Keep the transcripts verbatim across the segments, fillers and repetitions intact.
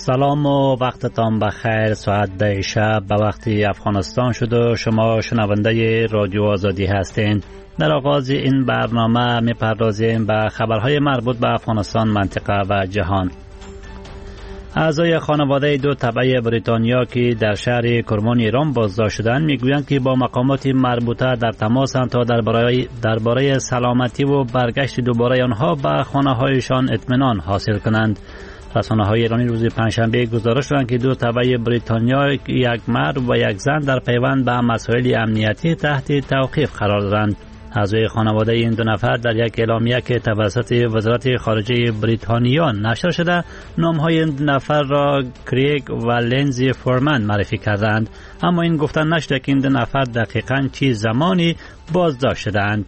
سلام و وقتتان بخیر. ساعت ده شب به وقت افغانستان شد و شما شنونده رادیو آزادی هستین. در آغاز این برنامه می‌پردازیم به خبرهای مربوط به افغانستان، منطقه و جهان. اعضای خانواده دو تبع بریتانیا که در شهر کرمان ایران بازداشت شدند میگویند که با مقامات مربوطه در تماسند تا درباره درباره سلامتی و برگشت دوباره آنها به خانه‌هایشان اطمینان حاصل کنند. رسانه‌های ایرانی روز پنجشنبه گزارش دادند که دو تبع بریتانیا، یک مرد و یک زن، در پیوند به مسائل امنیتی تحت توقیف قرار دارند. اعضای خانواده این دو نفر در یک اعلامیه که توسط وزارت خارجه بریتانیا نشر شده، نام‌های این دو نفر را کریگ و لینزی فورمن معرفی کردند، اما این گفتن نشده که این دو نفر دقیقاً چه زمانی بازداشت شدند.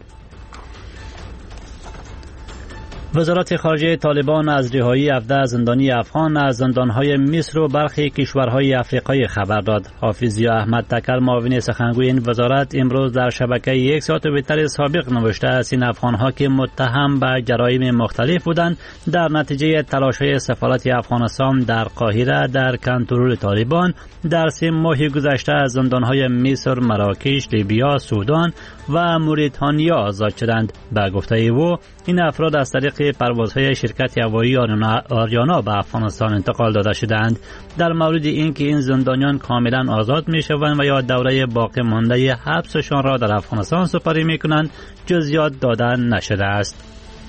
وزارت خارجه طالبان از رهایی هفده زندانی افغان از زندانهای مصر و برخی کشورهای افریقایی خبر داد. حافظ احمد تکر، معاون سخنگوی این وزارت، امروز در شبکه یک ساعت و بیشتر سابق نوشته است این افغانها که متهم به جرایم مختلف بودند در نتیجه تلاش‌های سفارت افغانستان در قاهره در کنترل طالبان در سه ماه گذشته از زندانهای مصر، مراکش، لیبیا، سودان و موریتانیا آزاد شدند. به گفته او این افراد از طریق پروازهای شرکت هوایی آریانا به افغانستان انتقال داده شدند. در مورد اینکه این زندانیان کاملا آزاد می شوند و یا دوره باقی مانده حبسشان را در افغانستان سپری می کنند جزئیات داده نشده است.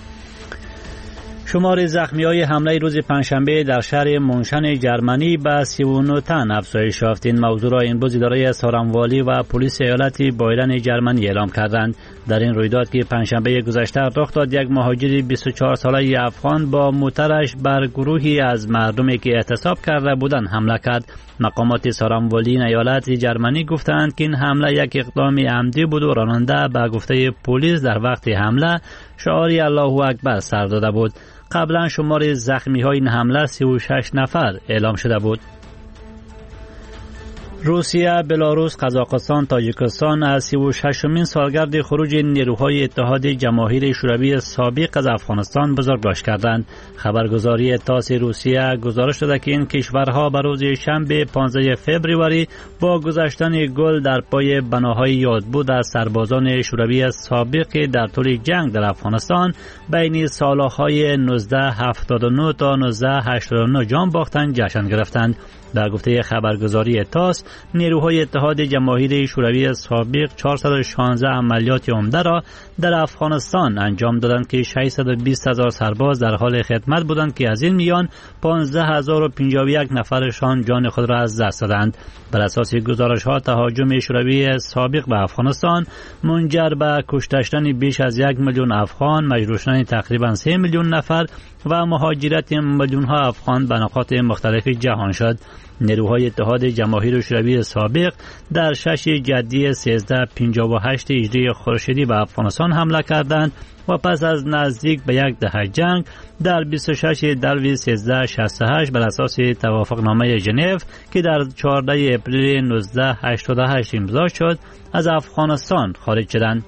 شمار زخمی‌های حمله روز پنجشنبه در شهر مونشن جرمنی به سی و نه تن افزایش یافت. این موضوع را امروز اداره سارنوالی و پلیس ایالت بایرن جرمنی اعلام کردند. در این رویداد که پنجشنبه گذشته رخ داد، یک مهاجر بیست و چهار ساله افغان با موترش بر گروهی از مردمی که اعتصاب کرده بودند حمله کرد. مقامات سارنوالی ایالت جرمنی گفتند که این حمله یک اقدام عمدی بود و راننده به گفته پلیس در وقت حمله شعار الله اکبر سر داده بود. قبلا شمار زخمی های این حمله سی و شش نفر اعلام شده بود. روسیه، بلاروس، قزاقستان، تاجیکستان از سی و ششمین سالگرد خروج نیروهای اتحاد جماهیر شوروی سابق از افغانستان بزرگداشت کردند. خبرگزاری تاس روسیه گزارش داده که این کشورها به روز شنبه پانزده فوریه با گذاشتن گل در پای بناهای یادبود از سربازان شوروی سابق در طول جنگ در افغانستان بین سالهای نوزده هفتاد و نه تا نوزده هشتاد و نه جان باختند جشن گرفتند. در گفته خبرگزاری تاس، نیروهای اتحاد جماهیر شوروی سابق چهارصد و شانزده عملیات عمده را در افغانستان انجام دادند که ششصد و بیست هزار سرباز در حال خدمت بودند که از این میان پانزده هزار و پنجاه و یک نفرشان جان خود را از دست دادند. بر اساس گزارش ها، تهاجم شوروی سابق به افغانستان منجر به کشته شدن بیش از یک میلیون افغان، مجروح شدن تقریبا سه میلیون نفر و مهاجرت میلیون ها افغان به نقاط مختلف جهان شد. نیروهای اتحاد جماهیر شوروی سابق در شش جدی سیزده پنجاه و هشت هجری خورشیدی به افغانستان حمله کردند و پس از نزدیک به یک دهه جنگ در بیست و شش دلو سیزده شصت و هشت بر اساس توافقنامه ژنو که در چهاردهم اپریل نوزده هشتاد و هشت امضا شد از افغانستان خارج شدند.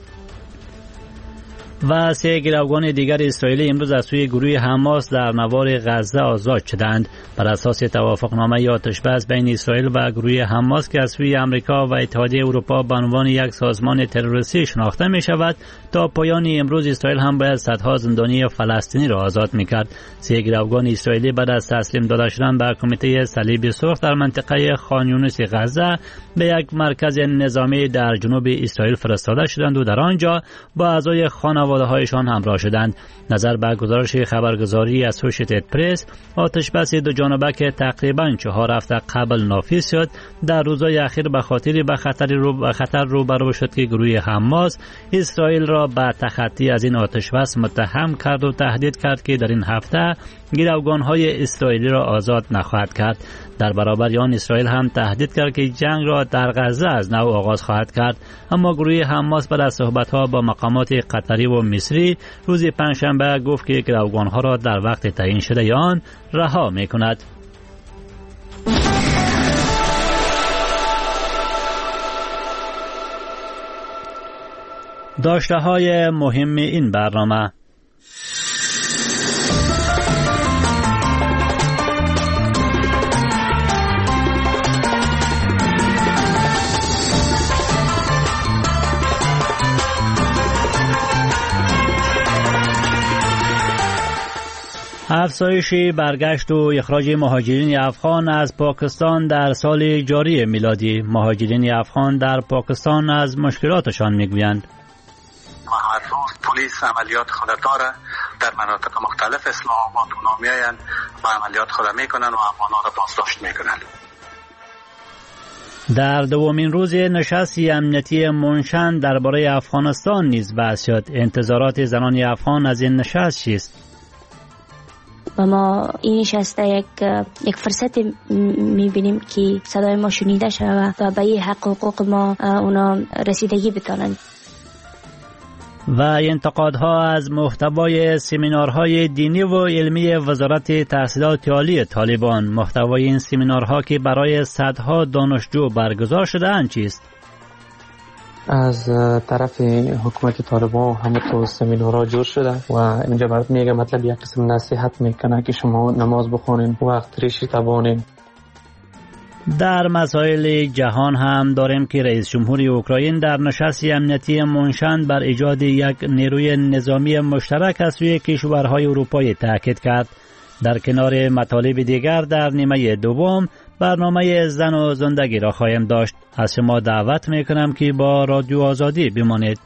و سه گروگان دیگر اسرائیلی امروز از سوی گروه حماس در نوار غزه آزاد شدند. بر اساس توافقنامه آتشبس بین اسرائیل و گروه حماس که از سوی آمریکا و اتحادیه اروپا به عنوان یک سازمان تروریستی شناخته می شود، تا پایان امروز اسرائیل هم باید صدها زندانی فلسطینی را آزاد می کرد. سه گروگان اسرائیلی بعد از تسلیم داده شدن به کمیته صلیب سرخ در منطقه خان یونس غزه به یک مرکز نظامی در جنوب اسرائیل فرستاده شدند و در آنجا با اعضای خانواده هایشان همراه شدند. نظر به گزارش خبرگزاری اسوشییتد پرس، آتشبس دو جانبه که تقریبا چهار هفته قبل نافذ شد در روزهای اخیر به خاطر به خطر رو به خطر روبرو شد که گروه حماس اسرائیل را به تخطی از این آتشبس متهم کرد و تهدید کرد که در این هفته گروگان‌های اسرائیلی را آزاد نخواهد کرد. در برابر آن اسرائیل هم تهدید کرد که جنگ را در غزه از نو آغاز خواهد کرد. اما گروه حماس بعد از صحبت‌ها با مقامات قطری و مصری روز پنجشنبه گفت که گروگان‌ها را در وقت تعیین شده آن رها می‌کند. داشته‌های مهم این برنامه: افزایش برگشت و اخراج مهاجرین افغان از پاکستان در سال جاری میلادی. مهاجرین افغان در پاکستان از مشکلاتشان میگویند. هر روز پلیس عملیات خود داره در مناطق مختلف اسلام آباد اونا میاین و عملیات خود میکنن و افغانا را بازداشت میکنن. در دومین روز نشست امنیتی منشن درباره افغانستان نیز بحث شد. انتظارات زنان افغان از این نشست چیست؟ و ما این نشست یک یک فرصت میبینیم که صدای ما شنیده شود و به این حق و حقوق ما اونا رسیدگی بتانند. و انتقادها از محتوای سمینارهای دینی و علمی وزارت تحصیلات عالی طالبان. محتوای این سمینارها که برای صدها دانشجو برگزار شده اند چیست؟ از طرف حکومت طالبان همه تو سمینارها جور شده و اینجا برات میگه مطلب یک قسم نصیحت میکنه که شما نماز بخونین، وقت ریشی تبانین. در مسائل جهان هم داریم که رئیس جمهوری اوکراین در نشست امنیتی منشن بر ایجاد یک نیروی نظامی مشترک از سوی کشورهای اروپایی تاکید کرد. در کنار مطالب دیگر در نیمه دوم برنامه زن و زندگی را خواهیم داشت. از شما دعوت میکنم که با رادیو آزادی بمانید.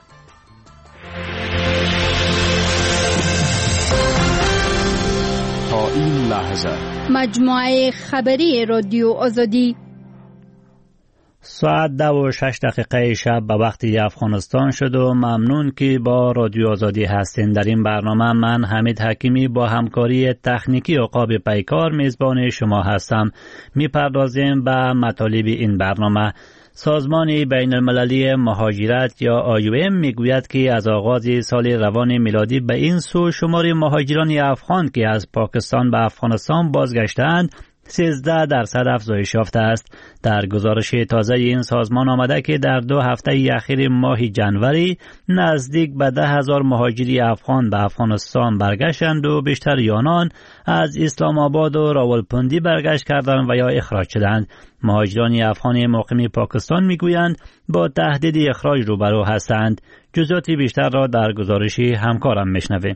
تا این لحظه مجموعه خبری رادیو آزادی ساعت دو و شش دقیقه شب به وقت افغانستان شد و ممنون که با رادیو آزادی هستین. در این برنامه من حمید حکیمی با همکاری تکنیکی عقاب پیکار میزبان شما هستم. میپردازیم به مطالب این برنامه. سازمان بین المللی مهاجرت یا آی او ام میگوید که از آغاز سال روان میلادی به این سو شمار مهاجران افغان که از پاکستان به افغانستان بازگشتند سیزده درصد افزایش یافته است. در گزارش تازه این سازمان آمده که در دو هفته اخیر ماه جنوری نزدیک به ده هزار مهاجری افغان به افغانستان برگشتند و بیشتر آنان از اسلام آباد و راولپندی برگشت کردند و یا اخراج شدند. مهاجران افغان مقیم پاکستان میگویند با تهدید اخراج روبرو هستند. جزئیات بیشتر را در گزارش همکارم میشنویم.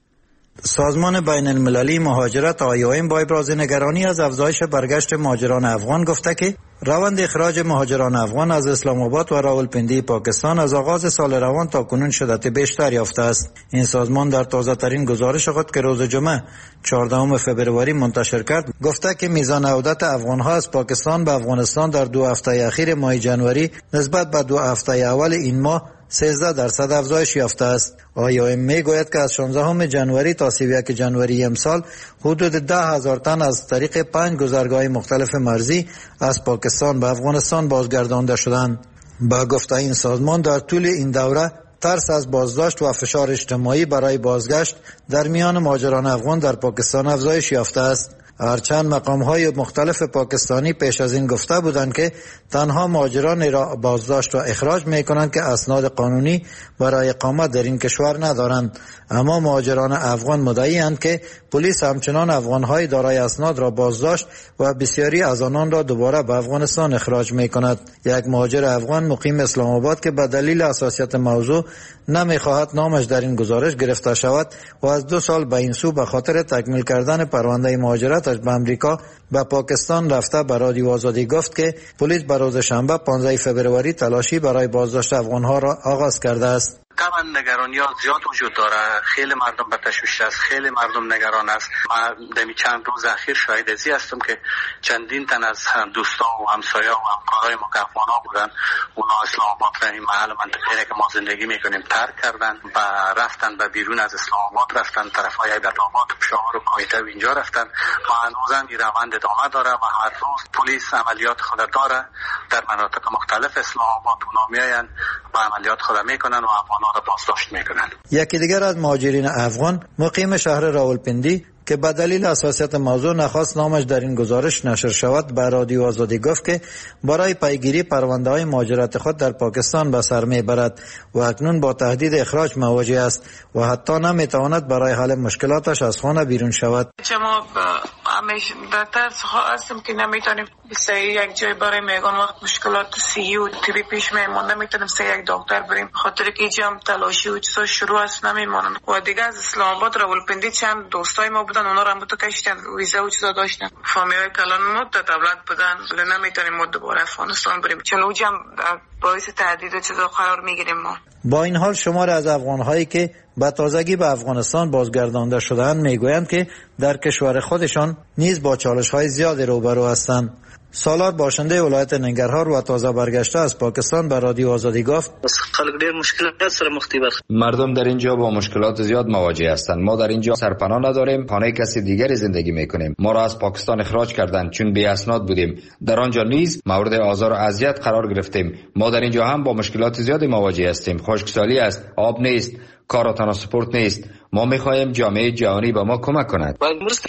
سازمان بین المللی مهاجرت آی او ام با ابراز نگرانی از افزایش برگشت مهاجران افغان گفته که روند اخراج مهاجران افغان از اسلام آباد و راولپندی پاکستان از آغاز سال روان تا کنون شدت بیشتر یافته است. این سازمان در تازه ترین گزارش خود که روز جمعه چهاردهم فوریه منتشر کرد گفته که میزان عودت افغان ها از پاکستان به افغانستان در دو هفته اخیر ماه جنوری نسبت به دو هفته اول این ماه سیزده درصد افزایش یافته است. آی او ام میگوید که از شانزدهم جنوری تا سی و یک جنوری امسال حدود ده هزار تن از طریق پنج گذرگاه مختلف مرزی از پاکستان به افغانستان بازگردانده شدند. با گفته این سازمان در طول این دوره ترس از بازداشت و فشار اجتماعی برای بازگشت در میان مهاجران افغان در پاکستان افزایش یافته است. هرچند مقام‌های مختلف پاکستانی پیش از این گفته بودند که تنها مهاجران را بازداشت و اخراج می‌کنند که اسناد قانونی برای اقامت در این کشور ندارند، اما مهاجران افغان مدعی‌اند که پلیس همچنان افغان‌های دارای اسناد را بازداشت و بسیاری از آنان را دوباره به افغانستان اخراج می‌کند. یک مهاجر افغان مقیم اسلام آباد که به دلیل حساسیت موضوع نمی‌خواهد نامش در این گزارش گرفته شود و از دو سال به این سو به خاطر تکمیل کردن پرونده مهاجرت به امریکا به پاکستان رفته به رادیو آزادی گفت که پلیس به روز شنبه پانزده فوریه تلاشی برای بازداشت افغان‌ها را آغاز کرده است. طبعا نگرانی ها زیاد وجود داره. خیلی مردم به تشویش است، خیلی مردم نگران است. ما دمی چند روز اخیر شاهد ازی هستم که چندین تن از دوستان و همسایه و همکارای ما که افغانا بودن اونا اسلام آباد را این محل منطقه‌ای که ما زندگی میکنیم ترک کردن و رفتن به بیرون از اسلام آباد، رفتن طرفای ایبدآباد، پشاور و کویته و اینجا رفتن و هنوزم این روند ادامه داره و هر روز پلیس عملیات خود داره در مناطق مختلف اسلام آباد اونا میاین و عملیات خود میکنن و افغان را بازداشت میکنند. یکی دیگر از مهاجرین افغان مقیم شهر راولپندی که به دلیل حساسیت موضوع نخواست نامش در این گزارش نشر شود به رادیو آزادی گفت که برای پیگیری پرونده های مهاجرت خود در پاکستان به سر میبرد و اکنون با تهدید اخراج مواجه است و حتی نمیتواند برای حل مشکلاتش از خانه بیرون شود. ما همیشه در ترس هستم که نمیتونیم سعی یک جای برای میگن وقت مشکلات صحی و طبی پیش میمونه نمیتونیم سعی یک دکتر بریم خاطر که اینجا هم تلاشی و چیزا شروع است نمیمونن. و دیگه از اسلام آباد راولپندی چند دوستای ما بودن اونا رو هم تو کشتن ویزا و چیزا داشتن فامیلای کلان مدت دولت بودن ولی نمیتونیم ما دوباره افغانستان بریم چون اونجا باعث تهدید و چیزا قرار میگیریم. ما با این حال شمار از افغان‌هایی که به تازگی به افغانستان بازگردانده شده‌اند میگویند که در کشور خودشان نیز با چالش‌های زیادی روبرو هستند. سالار باشنده ولایت ننگرهار و تازه برگشته از پاکستان به رادیو آزادی گفت خلق ډیر مشکلات سره مخ دي. مردم در اینجا با مشکلات زیاد مواجه هستند. ما در اینجا سرپناه نداریم، خانه کسی دیگری زندگی میکنیم. ما را از پاکستان اخراج کردند چون بی اسناد بودیم. در آنجا نیز مورد آزار و اذیت قرار گرفتیم. ما در اینجا هم با مشکلات زیادی مواجه هستیم. خشکسالی است، آب نیست، کار و ترانسپورت نیست. ما میخواهیم جامعه جهانی به ما کمک کند.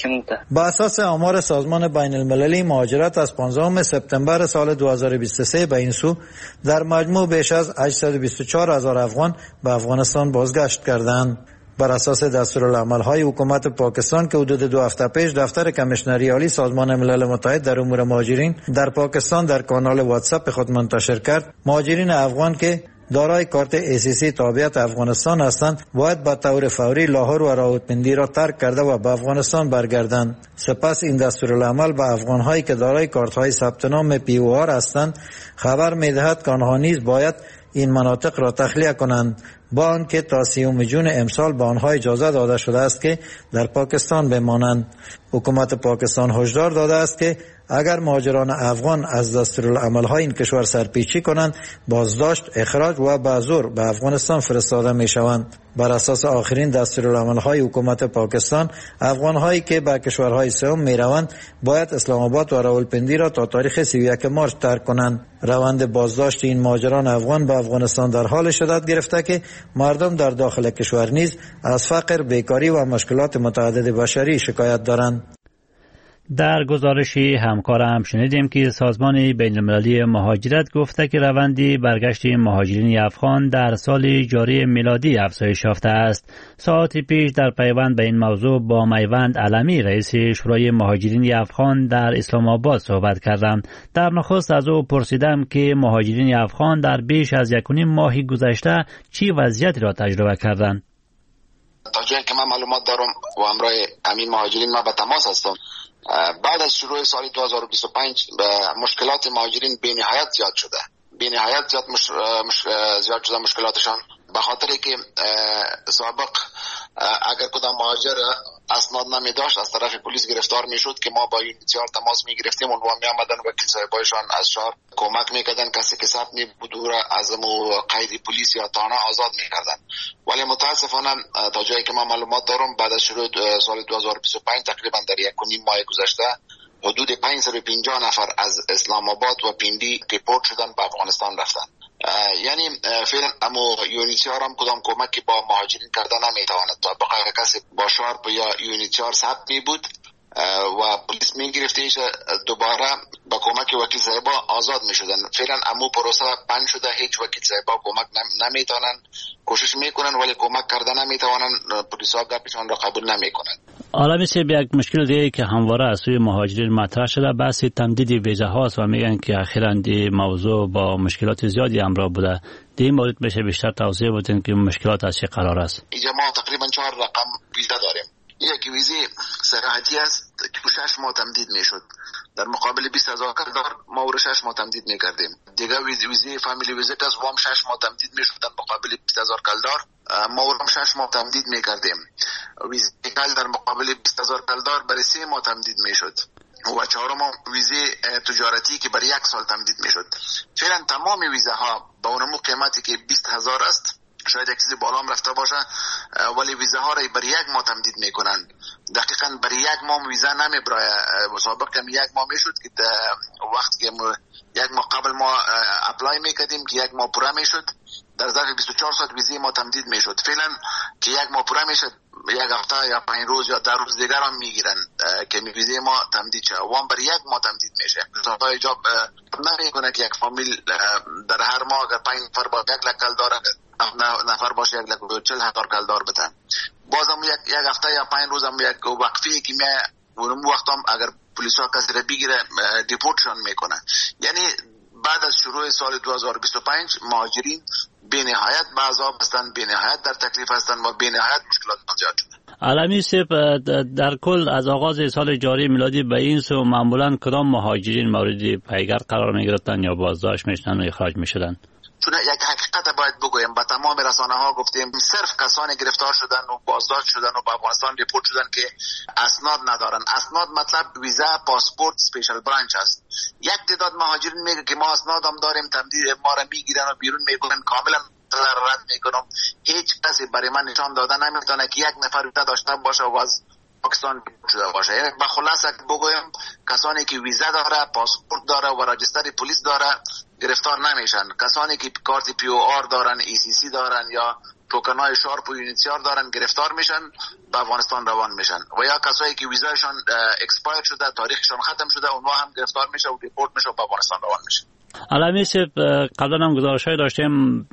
با اساس آمار سازمان بین المللی مهاجرت از پانزدهم سپتامبر سال دو هزار و بیست و سه به این سو در مجموع بیش از هشتصد و بیست و چهار هزار افغان به افغانستان بازگشت کردند. بر اساس دستورالعمل‌های حکومت پاکستان که حدود دو هفته پیش دفتر کمیشنری عالی سازمان ملل متحد در امور مهاجرین در پاکستان در کانال واتساپ خود منتشر کرد، مهاجرین افغان که دارای کارت ای سی سی تابعیت افغانستان هستند باید به طور فوری لاهور و راولپندی را ترک کرده و به افغانستان برگردند. سپس این دستورالعمل به افغان‌هایی که دارای کارت‌های ثبت نام پی او آر هستند خبر می‌دهد که آنها نیز باید این مناطق را تخلیه کنند، با آنکه تا سیوم جون امسال به آنها اجازه داده شده است که در پاکستان بمانند. حکومت پاکستان هشدار داده است که اگر مهاجران افغان از دستورالعمل‌های این کشور سرپیچی کنند، بازداشت، اخراج و به زور به افغانستان فرستاده می‌شوند. بر اساس آخرین دستورالعمل‌های حکومت پاکستان، افغان‌هایی که به کشورهای سوم می‌روند باید اسلام آباد و راولپندی را تا تاریخ سی و یک مارس ترک کنند. روند بازداشت این مهاجران افغان به افغانستان در حال شدت گرفته که مردم در داخل کشور نیز از فقر، بیکاری و مشکلات متعدد بشری شکایت دارند. در گزارشی همکارم شنیدیم که سازمان بین المللی مهاجرت گفته که روند برگشت مهاجرین افغان در سال جاری میلادی افزایش یافته است. ساعتی پیش در پیوند به این موضوع با میوند علمی رئیس شورای مهاجرین افغان در اسلام آباد صحبت کردم. در نخست از او پرسیدم که مهاجرین افغان در بیش از یک و نیم ماه گذشته چی وضعیتی را تجربه کردند. تا جایی که من معلومات دارم و همراه همین مهاجرین ما به تماس هستم، بعد از شروع سال دو هزار و بیست و پنج مشکلات مهاجرین بی نهایت زیاد شده. بی نهایت زیاد مش... مش... زیاد شده مشکلاتشان، به خاطر که سابق اگر کدام مهاجر اسناد نمی داشت از طرف پلیس گرفتار می شد که ما با یونیتیار تماس می گرفتیم، اونها می آمدن وکیل صاحبایشان از شهر کمک می کردن، کسی که ثبت می بود او را از قید پلیس یا تانه آزاد می کردن. ولی متاسفانه تا جایی که ما معلومات دارم بعد از شروع سال دو هزار و بیست و پنج تقریبا در یک و نیم ماه گذشته حدود پانصد و پنجاه نفر از اسلام آباد و پیندی دیپورت شدن به افغانستان رفتن. یعنی فعلا امو یونیتیار هم کدام کمکی با مهاجرین کردن نمیتواند. تا بقیه کسی با شارپ یا یونیتیار ثبت می بود و پلیس می گرفتیش دوباره با کمک وکیل صاحبا آزاد می شدن. فعلا امو پروسه بند شده، هیچ وکیل صاحبا کمک نمیتونن، کوشش میکنن ولی کمک کردن نمیتونن، پلیس ها گپشان را قبول نمیکنن. حالا مثل یک مشکل دیگه که همواره از سوی مهاجرین مطرح شده بحث تمدید ویزه هاست و میگن که اخیراً دی موضوع با مشکلات زیادی همراه بوده. دی مورد میشه بیشتر توضیح بدین که مشکلات از چه قرار است؟ اینجا ما تقریبا چهار رقم ویزه داریم. یکی ویزه سیاحتی است که شش ماه تمدید میشد، در مقابل بیست هزار کلدار ما او شش ماه تمدید میکردیم. دیگه ویزه ویزه فامیلی ویزیت است، وام شش ماه تمدید میشد در مقابل بیست هزار کلدار ما او شش ماه تمدید میکردیم. ویزه کل در مقابل بیست هزار کلدار برای سه ماه تمدید میشد و چهارم ویزه تجارتی که برای یک سال تمدید میشد. فعلا تمام ویزه ها با اون قیمتی که بیست هزار است، شاید یک چیزی بالا هم رفته باشه، ولی ویزه ها را برای یک ماه تمدید میکنن. دقیقاً برای یک ماه ویزه نمیبره. مسابقه هم یک ماه میشد که وقتی که یک ماه قبل ما اپلای میکردیم که یک ماه پوره میشد، در ظرف بیست و چهار ساعت ویزه ما تمدید میشد. فعلا که یک ماه پوره میشد، یک هفته یا پنج روز یا در روز دیگر هم میگیرن که ویزه ما تمدید شه. وام برای یک ماه تمدید میشه. تا ایجاب نمیکنه که یک فامیل در هر ماه اگر پنج نفر با یک لکل داره نفر باشه یک لکل چل هزار کلدار بدن. بازم یک یک هفته یا پنج روز هم یک وقفی که می اون وقت هم اگر پلیس ها کسی را بگیره دیپورتشون میکنه. یعنی بعد از شروع سال دو هزار و بیست و پنج مهاجرین بی نهایت بعضا هستند، بی نهایت در تکلیف هستند و بی نهایت مشکلات زیاد شده. علمی سیب در کل از آغاز سال جاری میلادی به این سو معمولا کدام مهاجرین مورد پیگرد قرار می گرفتن یا بازداشت میشدن و اخراج میشدن؟ چون یک حقیقت باید بگویم، با تمام رسانه ها گفتیم صرف کسانی گرفتار شدن و بازداشت شدن و به افغانستان ریپورت شدن که اسناد ندارن. اسناد مطلب ویزا، پاسپورت، اسپیشال برانچ است. یک تعداد مهاجرین میگه که ما اسناد هم داریم، تمدید ما را میگیرن و بیرون میکنن، کاملا رد میکنم. هیچ کسی برای من نشان داده نمیتونه که یک نفر ویزا داشته باشه و از پاکستان شده باشه. یعنی به خلاصه بگویم کسانی که ویزا داره، پاسپورت داره و راجستر پلیس داره گرفتار نمیشن. کسانی که کارت پی او آر دارن، ای سی سی دارن یا توکنای شارپ و یونیتیار دارن گرفتار میشن، به افغانستان روان میشن. و یا کسایی که ویزایشون اکسپایر شده، تاریخشون ختم شده، اونها هم گرفتار میشه و دیپورت میشه و به افغانستان روان میشه. علمی سیب قبلا هم گزارش‌های داشتیم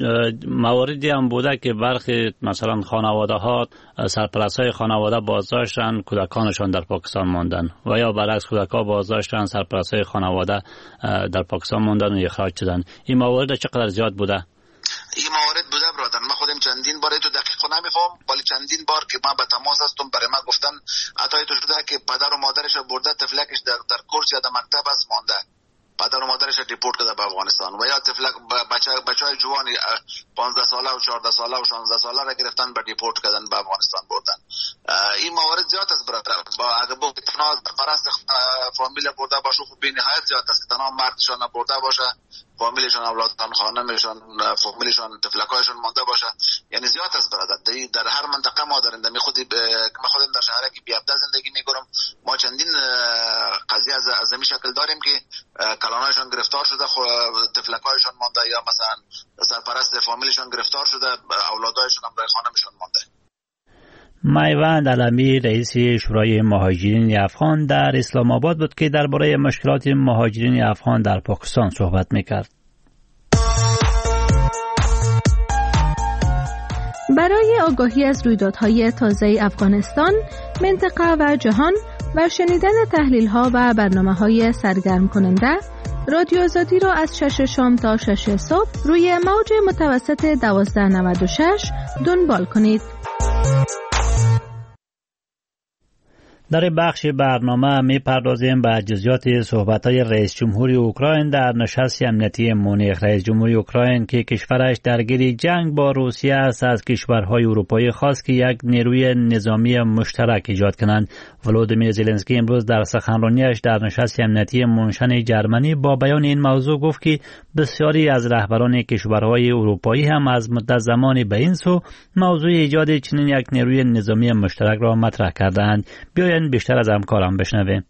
مواردی هم بوده که برخی مثلا خانواده ها سرپرستای خانواده بازداشتن، کودکانشان در پاکستان ماندن و یا برعکس کودک‌ها بازداشتن، سرپرستای خانواده در پاکستان ماندن و اخراج شدن. این موارد چقدر زیاد بوده؟ این موارد بوده برادر. من خودم چندین بار تو دقیق نمیفهم، ولی چندین بار که من به تماس هستم برای من گفتن حتی تو شده که پدر و مادرش برده، طفلکش در در کورس یا در مکتب است مانده، پدر و مادرش دیپورت کرده به افغانستان. و یا طفلک بچه بچهای جوان پانزده ساله و چهارده ساله و شانزده ساله را گرفتن به دیپورت کردن به افغانستان بردن. این موارد زیاد است برادر. با اگه با تنها پرست فامیل برده باشه خب بی نهایت زیاد است. تنها مردشان برده باشه، فامیلشان، اولادشان، خانمشان، فامیلشان، طفلکایشان مانده باشه، یعنی زیاد است برادر. در هر منطقه ما داریم. در خودی ما خودم در شهری که بیابده زندگی میکنم، ما چندین قضیه از از این شکل داریم که کلانایشان گرفتار شده، طفلکایشان مانده، یا مثلا سرپرست فامیلشان گرفتار شده، اولادایشان هم در خانمشان مانده. میوند علمی رئیس شورای مهاجرین افغان در اسلام آباد بود که درباره مشکلات مهاجرین افغان در پاکستان صحبت میکرد. برای آگاهی از رویدادهای تازه افغانستان، منطقه و جهان و شنیدن تحلیل‌ها و برنامه‌های سرگرم کننده، رادیو آزادی را از شش شام تا شش صبح روی موج متوسط دوازده نود و شش دنبال کنید. در بخش برنامه می پردازیم به جزئیات صحبت‌های رئیس جمهوری اوکراین در نشست امنیتی مونیخ. رئیس جمهوری اوکراین که کشورش درگیر جنگ با روسیه است، از کشورهای اروپایی خواست که یک نیروی نظامی مشترک ایجاد کنند. ولودیمیر زلنسکی امروز در سخنرانیش در نشست امنیتی مونشن جرمنی با بیان این موضوع گفت که بسیاری از رهبران کشورهای اروپایی هم از مدت زمانی به این سو موضوع ایجاد چنین یک نیروی نظامی مشترک را مطرح کردند. بیایید بیشتر از همکارم بشنویم.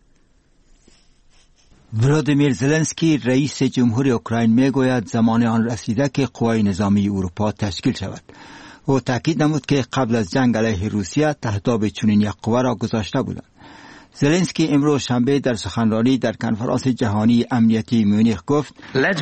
ولودیمیر زلنسکی رئیس جمهوری اوکراین میگوید زمان آن رسیده که قوای نظامی اروپا تشکیل شود. او تاکید نمود که قبل از جنگ علیه روسیه تهداب چنین یک قوه را گذاشته بودند. زلنسکی امروز شنبه در سخنرانی در کنفرانس جهانی امنیتی مونیخ گفت: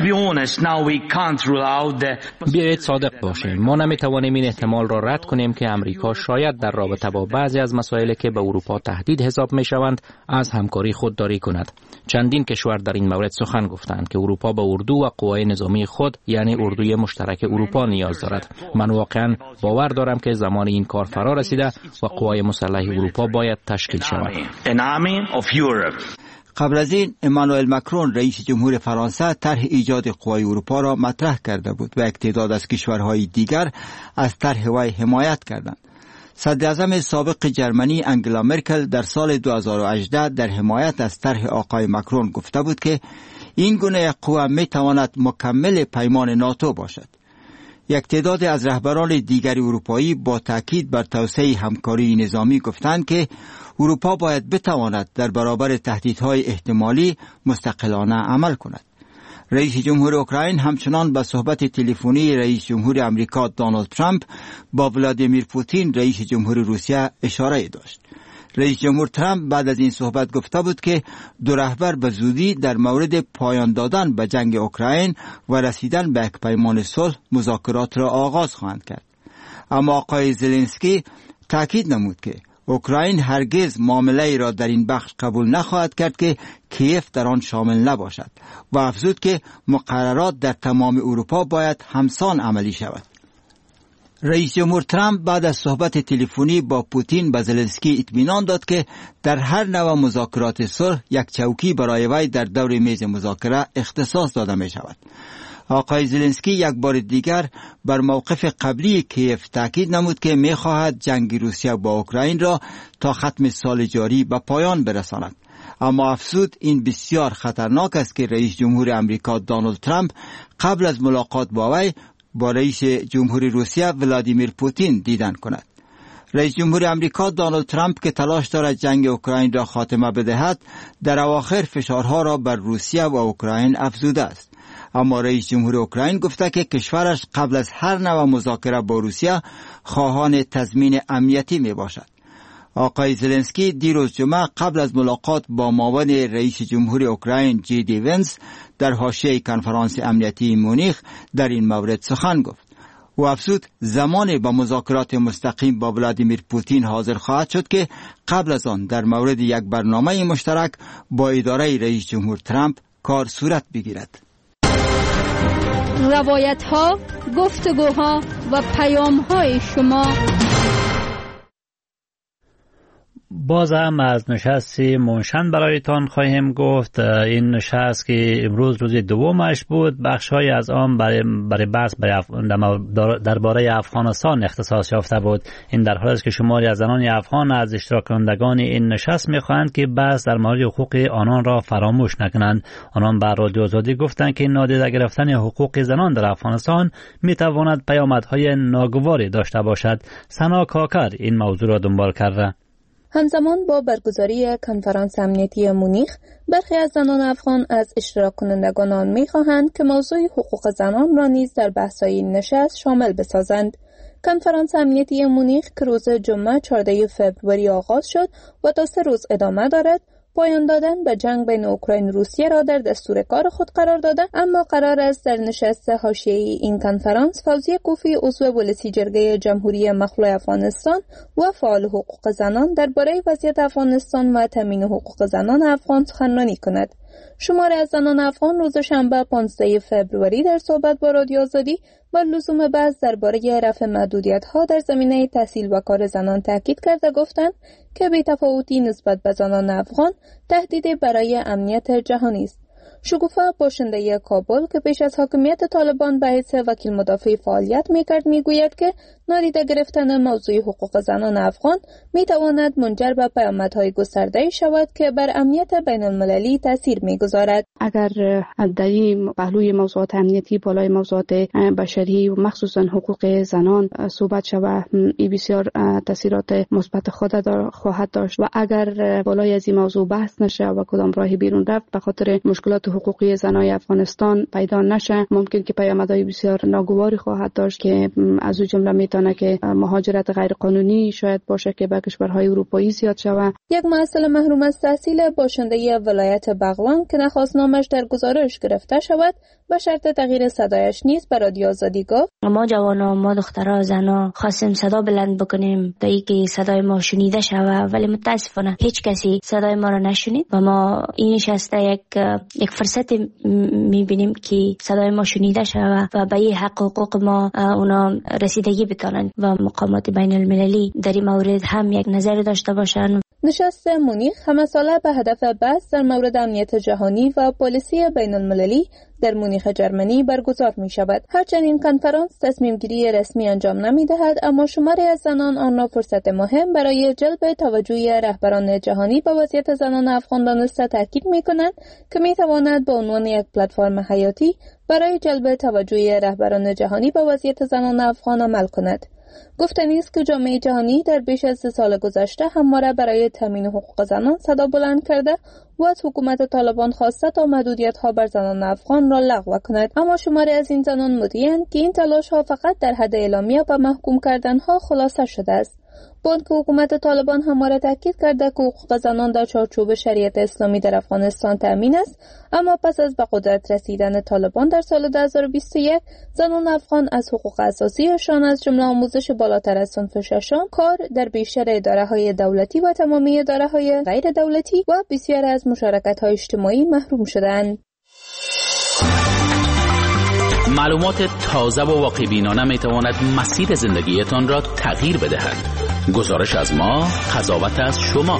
بیایید صادق باشیم، ما نمیتوانیم این احتمال را رد کنیم که امریکا شاید در رابطه با بعضی از مسائلی که به اروپا تهدید حساب میشوند از همکاری خودداری کند. چندین کشور در این مورد سخن گفتند که اروپا به اردو و قوای نظامی خود، یعنی اردوی مشترک اروپا نیاز دارد. من واقعا باور دارم که زمان این کار فرا رسیده و قوای مسلح اروپا باید تشکیل شود. قبل از این امانوئل مکرون رئیس جمهور فرانسه طرح ایجاد قوای اروپا را مطرح کرده بود و یک تعداد از کشورهای دیگر از طرح وی حمایت کردند. صدر اعظم سابق جرمنی انگلا مرکل در سال دو هزار و هجده در حمایت از طرح آقای مکرون گفته بود که این گونه قوه می تواند مکمل پیمان ناتو باشد. یک تعداد از رهبران دیگر اروپایی با تاکید بر توسعه همکاری نظامی گفتند که اروپا باید بتواند در برابر تهدیدهای احتمالی مستقلانه عمل کند. رئیس جمهور اوکراین همچنان به صحبت تلفنی رئیس جمهور امریکا دونالد ترامپ با ولادیمیر پوتین رئیس جمهور روسیه اشاره داشت. رئیس جمهور ترامپ بعد از این صحبت گفته بود که دو رهبر به زودی در مورد پایان دادن به جنگ اوکراین و رسیدن به یک پیمان صلح مذاکرات را آغاز خواهند کرد. اما آقای زلنسکی تاکید نمود که اوکراین هرگز معامله را در این بخش قبول نخواهد کرد که کیف در آن شامل نباشد و افزود که مقررات در تمام اروپا باید همسان عملی شود. رئیس جمهور ترامپ بعد از صحبت تلفنی با پوتین به زلنسکی اطمینان داد که در هر نوع مذاکرات صلح یک چوکی برای وی در دور میز مذاکره اختصاص داده می شود. آقای زلنسکی یک بار دیگر بر موقف قبلی کیف تاکید نمود که می خواهد جنگ روسیه با اوکراین را تا ختم سال جاری به پایان برساند. اما افزود این بسیار خطرناک است که رئیس جمهور امریکا دونالد ترامپ قبل از ملاقات با وی با رئیس جمهور روسیه ولادیمیر پوتین دیدن کند. رئیس جمهور امریکا دونالد ترامپ که تلاش دارد جنگ اوکراین را خاتمه بدهد، در اواخر فشارها را بر روسیه و اوکراین افزوده است. اما رئیس جمهور اوکراین گفته که کشورش قبل از هر نوع مذاکره با روسیه خواهان تضمین امنیتی می باشد. آقای زلنسکی دیروز جمعه قبل از ملاقات با معاون رئیس جمهور اوکراین جی دی ونس در حاشیه کنفرانس امنیتی مونیخ در این مورد سخن گفت. او افزود زمان با مذاکرات مستقیم با ولادیمیر پوتین حاضر خواهد شد که قبل از آن در مورد یک برنامه مشترک با اداره رئیس جمهور ترامپ کار صورت بگیرد. روایت ها، گفتگوها و پیام های شما. باز هم از نشست منشن برایتان خواهیم گفت. این نشست که امروز روز دومش بود، بخش‌های از آن برای برای بحث درباره افغانستان اختصاص یافته بود. این در حالی است که شماری از زنان افغان از اشتراک کنندگان این نشست می‌خواهند که بحث در مورد حقوق آنان را فراموش نکنند. آنان بر رادیو آزادی گفتند که نادیده گرفتن حقوق زنان در افغانستان می‌تواند پیامدهای ناگواری داشته باشد. سنا کاکر این موضوع را دنبال کرده. همزمان با برگزاری کنفرانس امنیتی مونیخ، برخی از زنان افغان از اشتراک کنندگان آن می‌خواهند که موضوع حقوق زنان را نیز در بحث‌های نشست شامل بسازند. کنفرانس امنیتی مونیخ که روز جمعه چهاردهم فوریه آغاز شد و تا سه روز ادامه دارد، پایان دادن به جنگ بین اوکراین و روسیه را در دستور کار خود قرار داده، اما قرار است در نشست حاشیه‌ای این کنفرانس فوزیه کوفی عضو ولسی جرگه جمهوری مخلوع افغانستان و فعال حقوق زنان درباره وضعیت افغانستان و تامین حقوق زنان افغان سخنرانی کند. شماری از زنان افغان روز شنبه پانزدهم فوریه در صحبت با رادیو آزادی و لزوم بحث درباره رفع محدودیت‌ها در زمینه تحصیل و کار زنان تاکید کرده گفتند که بی‌تفاوتی نسبت به زنان افغان تهدیدی برای امنیت جهانی است. شکوفه باشنده کابل که پیش از حاکمیت طالبان به حیث وکیل مدافع فعالیت می‌کرد می‌گوید که نادیده گرفتن موضوع حقوق زنان افغان می‌تواند منجر به پیامدهای گسترده‌ای شود که بر امنیت بین‌المللی تاثیر می‌گذارد. اگر در این پهلوی موضوعات امنیتی بالای موضوعات بشری و مخصوصاً حقوق زنان صحبت شود، این بسیار تاثیرات مثبت خود خواهد داشت و اگر بالای از این موضوع بحث نشه و کدام راهی بیرون رفت به خاطر مشکلات حقوقی زنای افغانستان پیدا نشه، ممکن که پیامدهای بسیار ناگواری خواهد داشت که از او جمله میتونه که مهاجرت غیرقانونی شاید باشه که به کشورهای اروپایی زیاد شود. یک معسل محروم از تحصیل باشنده ولایت بغلان که نخواست نامش در گزارش گرفته شود به شرط تغییر صدایش نیز به رادیو آزادی گفت: ما جوانا، ما دخترها، زنا خواستیم صدا بلند بکنیم تا اینکه صدای ما شنیده شود، ولی متاسفانه هیچ کسی صدای ما را نشنید و ما این نشسته یک یک فرصت میبینیم که صدای ما شنیده شود و به این حق حقوق ما اونا رسیدگی بتونن و مقامات بین المللی در این مورد هم یک نظر داشته باشن. نشست مونیخ همه ساله به هدف بحث در مورد امنیت جهانی و پالیسی بین المللی در مونیخ جرمنی برگزار می شود. هرچند این کنفرانس تصمیم گیری رسمی انجام نمی دهد، اما شماری از زنان آن را فرصت مهم برای جلب توجه رهبران جهانی به وضعیت زنان افغان دانسته تاکید می کنند که می تواند به عنوان یک پلتفرم حیاتی برای جلب توجه رهبران جهانی به وضعیت زنان افغان عمل کند. گفتنی است که جامعه جهانی در بیش از سه سال گذشته همواره برای تامین حقوق زنان صدا بلند کرده و از حکومت طالبان خواسته تا محدودیت‌ها بر زنان افغان را لغو کند، اما شماری از این زنان مدعی‌اند که این تلاش‌ها فقط در حد اعلامیه و محکوم کردن‌ها خلاصه شده است. بانک حکومت طالبان همواره تاکید کرده که حقوق زنان در چارچوب شریعت اسلامی در افغانستان تأمین است، اما پس از به قدرت رسیدن طالبان در سال دو هزار و بیست و یک زنان افغان از حقوق اساسیشان از جمله آموزش بالاتر از صنف ششم، کار در بیشتر اداره‌های دولتی و تمامی اداره‌های غیر دولتی و بسیاری از مشارکت‌های اجتماعی محروم شدند. معلومات تازه و واقع‌بینانه می‌تواند مسیر زندگیتان را تغییر بدهد. گزارش از ما، قضاوت از شما.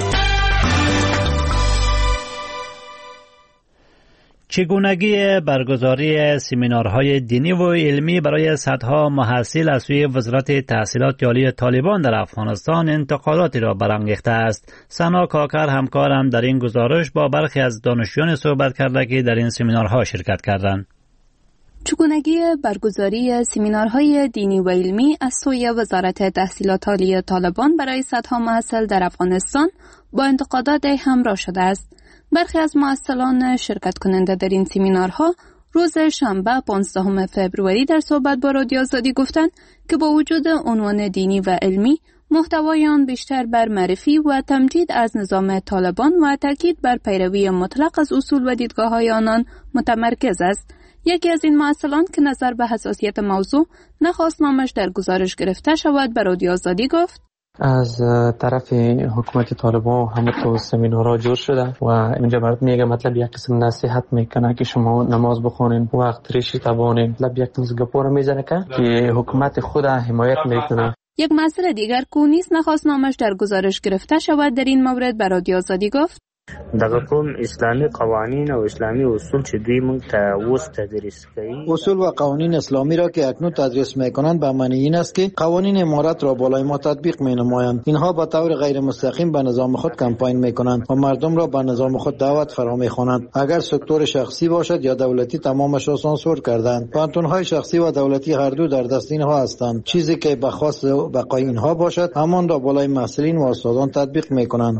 چگونگی برگزاری سمینارهای دینی و علمی برای صدها محصل از سوی وزارت تحصیلات عالی طالبان در افغانستان انتقاداتی را برانگیخته است. سنا کاکر همکارم در این گزارش با برخی از دانشجویان صحبت کرده که در این سمینارها شرکت کردند. چگونگی برگزاری سمینارهای دینی و علمی از سوی وزارت تحصیلات عالی طالبان برای صدها محصل در افغانستان با انتقادات همراه شده است. برخی از محصلان شرکت کننده در این سمینارها روز شنبه پانزدهم فوریه در صحبت با رادیو آزادی گفتند که با وجود عنوان دینی و علمی، محتوای آن بیشتر بر معرفی و تمجید از نظام طالبان و تاکید بر پیروی مطلق از اصول و دیدگاه‌های آنان متمرکز است. یکی از این محصلان که نظر به حساسیت موضوع نخواست نامش در گزارش گرفته شود به رادیو آزادی گفت: از طرف حکومت طالبان همه تو سمینارها جور شده و اینجا برات میگه مطلب یک قسم نصیحت میکنه که شما نماز بخونین، وقت ریشی تبانین، مطلب یک قسم گپور میزنه که حکومت خود حمایت میکنه. یک مسئله دیگر که نیست نخواست نامش در گزارش گرفته شود در این مورد به رادیو آزادی گفت: دغه کوم اسلامی قوانین او اسلامی اصول چې دوی موږ ته اوس تدریس کوي، اصول و قوانین اسلامی را که اکنون تدریس میکنند به معنی این است که قوانین امارت را بالای ما تطبیق مینمایند. اینها به طور غیر مستقیم به نظام خود کمپاین میکنند و مردم را به نظام خود دعوت فرا میخوانند. اگر سکتور شخصی باشد یا دولتی تمامش را سانسور کردند. پانتونهای شخصی و دولتی هر دو در دست اینها هستند. چیزی که به خواست بقای اینها باشد همان را بالای مسئولین و استادان تطبیق میکنند.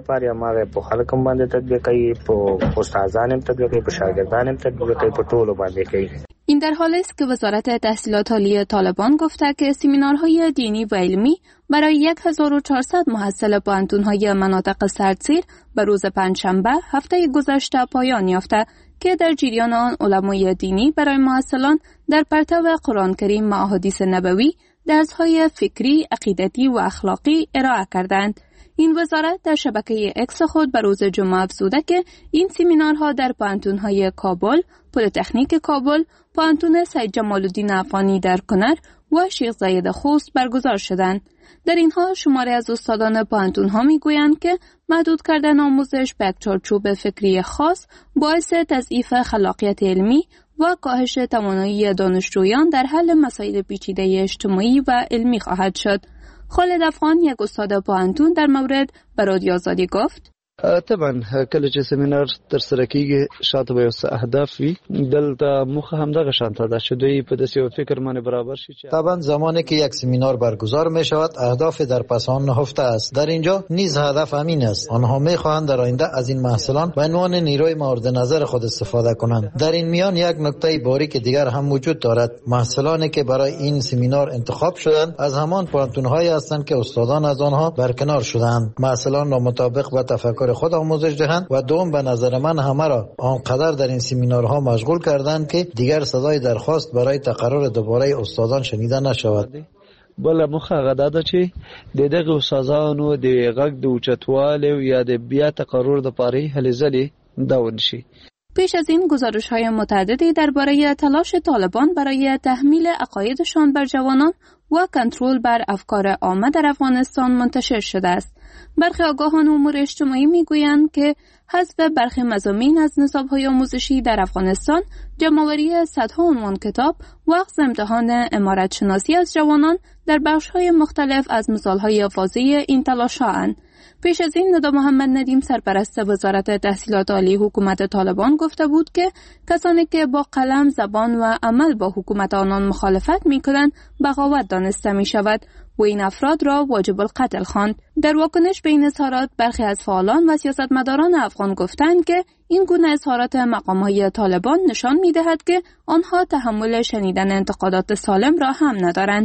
کوم باندې تطبیق کوي، په استادانو تطبیق کوي، په شاګردانو تطبیق کوي، په ټولو باندې کوي. این در حالی است که وزارت تحصیلات عالی طالبان گفته که سمینارهای دینی و علمی برای هزار و چهارصد محصل پوهنتون‌های مناطق سردسیر به روز پنجشنبه هفته گذشته پایان یافته که در جریان آن علمای دینی برای محصلان در پرتو قرآن کریم و احادیث نبوی درس‌های فکری، عقیدتی و اخلاقی ارائه کردند. این وزارت در شبکه اکس خود به روز جمعه افزوده که این سمینارها در پوهنتون‌های کابل، پلی‌تکنیک کابل، پوهنتون سید جمال الدین افغانی در کنر و شیخ زاید خوست برگزار شدند. در اینها شماری از استادان پوهنتون‌ها می‌گویند که محدود کردن آموزش به یک چارچوب فکری خاص باعث تضعیف خلاقیت علمی و کاهش توانایی دانشجویان در حل مسائل پیچیده اجتماعی و علمی خواهد شد. خالد افغان یک استاد پوهنتون در مورد به رادیو آزادی گفت: طبعا کله چې سمینار ترسره کیږي شاته به څه اهداف وي، دلته مخه هم دغه شانته ده چې دوی په داسې یو فکر باندې برابر شي. طبعا زمانی که یک سمینار برگزار می شود اهداف در پس آن نهفته است. در اینجا نیز هدف همین است. آنها می خواهند در آینده از این محصلان به عنوان نیروی مورد نظر خود استفاده کنند. در این میان یک نکته باریک دیگر هم وجود دارد. محصلانی که برای این سمینار انتخاب شدند از همان پوهنتون‌هایی هستند که استادان از آنها برکنار شدند. محصلان را مطابق با تفکر خود آموزش دهند و دوم به نظر من همه را آنقدر در این سمینارها مشغول کردند که دیگر صدای درخواست برای تقرر دوباره استادان شنیده نشود. بل مخه غدا چې د دغه استادانو د غږ د اوچتواله یا د بیا تقرر د پاره هلې ځلې داون شي. پیش از این گزارش‌های متعددی درباره تلاش طالبان برای تحمیل عقایدشان بر جوانان و کنترل بر افکار عامه در افغانستان منتشر شده است. برخی آگاهان امور اجتماعی میگویند که حذف برخی مضامین از نصاب‌های آموزشی در افغانستان، جمع‌آوری صدها عنوان کتاب و اخذ امتحان عمارت شناسی از جوانان در بخش‌های مختلف از مثال‌های واضح این تلاش‌هاند. پیش از این ندا محمد ندیم سرپرست وزارت تحصیلات عالی حکومت طالبان گفته بود که کسانی که با قلم، زبان و عمل با حکومت آنان مخالفت می‌کنند بغاوت دانسته می‌شود و این افراد را واجب القتل خواند. در واکنش به این اظهارات برخی از فعالان و سیاستمداران افغان گفتند که این گونه اظهارات مقام‌های طالبان نشان می‌دهد که آنها تحمل شنیدن انتقادات سالم را هم ندارند.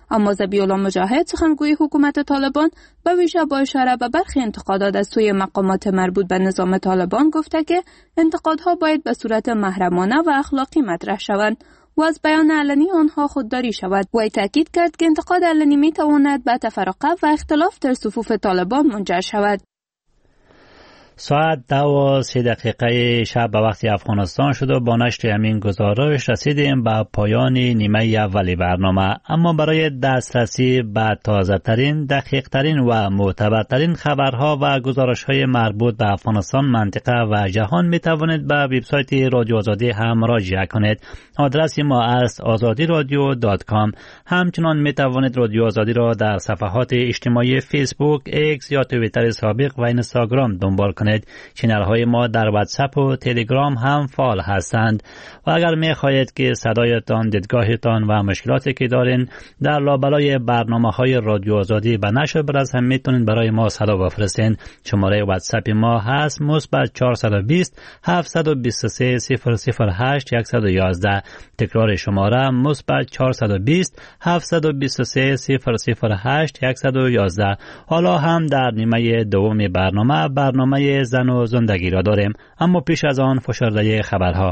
اما ذبیح الله مجاهد سخنگوی حکومت طالبان به ویژه با اشاره به برخی انتقادات از سوی مقامات مربوط به نظام طالبان گفته که انتقادها باید به صورت محرمانه و اخلاقی مطرح شوند و از بیان علنی آنها خودداری شود. وی تاکید کرد که انتقاد علنی می تواند به تفرقه و اختلاف در صفوف طالبان منجر شود. ساعت دو و سی دقیقه شب به وقت افغانستان شد و با نشر همین گزارش رسیدیم به پایان نیمه اولی برنامه. اما برای دسترسی به تازه ترین، دقیق ترین و معتبرترین خبرها و گزارش های مربوط به افغانستان، منطقه و جهان می توانید به وبسایت رادیو آزادی هم مراجعه کنید. آدرس ما است آزادی رادیو دات کام. همچنان می توانید رادیو آزادی را در صفحات اجتماعی فیسبوک، ایکس یا توییتر سابق و اینستاگرام دنبال کنید. چینل‌های ما در واتساپ و تلگرام هم فعال هستند و اگر می‌خواهید که صدایتان، دیدگاهتان و مشکلاتی که دارین در لابلای برنامه‌های رادیو آزادی به نشر برسد، میتونید برای ما صدا بفرستین. شماره واتساپ ما هست مثبت چهارصد و بیست هفتصد و بیست و سه صفر صفر هشت صد و یازده. تکرار شماره مثبت چهارصد و بیست هفتصد و بیست و سه صفر صفر هشت صد و یازده. حالا هم در نیمه دوم برنامه برنامه زن و زندگی را داریم، اما پیش از آن فشرده خبرها.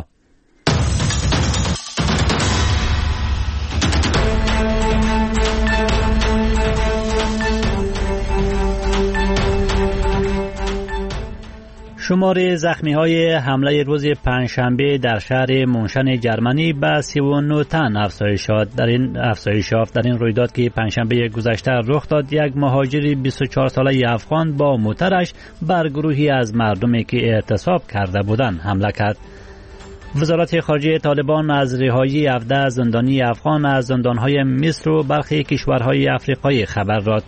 شمار زخمی های حمله روز پنجشنبه در شهر مونشن جرمنی به سی و نه تن افزایش یافت. در این افزایش یافت در این رویداد که پنجشنبه گذشته رخ داد، یک مهاجر بیست و چهار ساله افغان با موترش بر گروهی از مردمی که اعتصاب کرده بودند حمله کرد. وزارت خارجه طالبان از رهایی هفده زندانی افغان از زندانهای مصر و برخی کشورهای افریقایی خبر داد.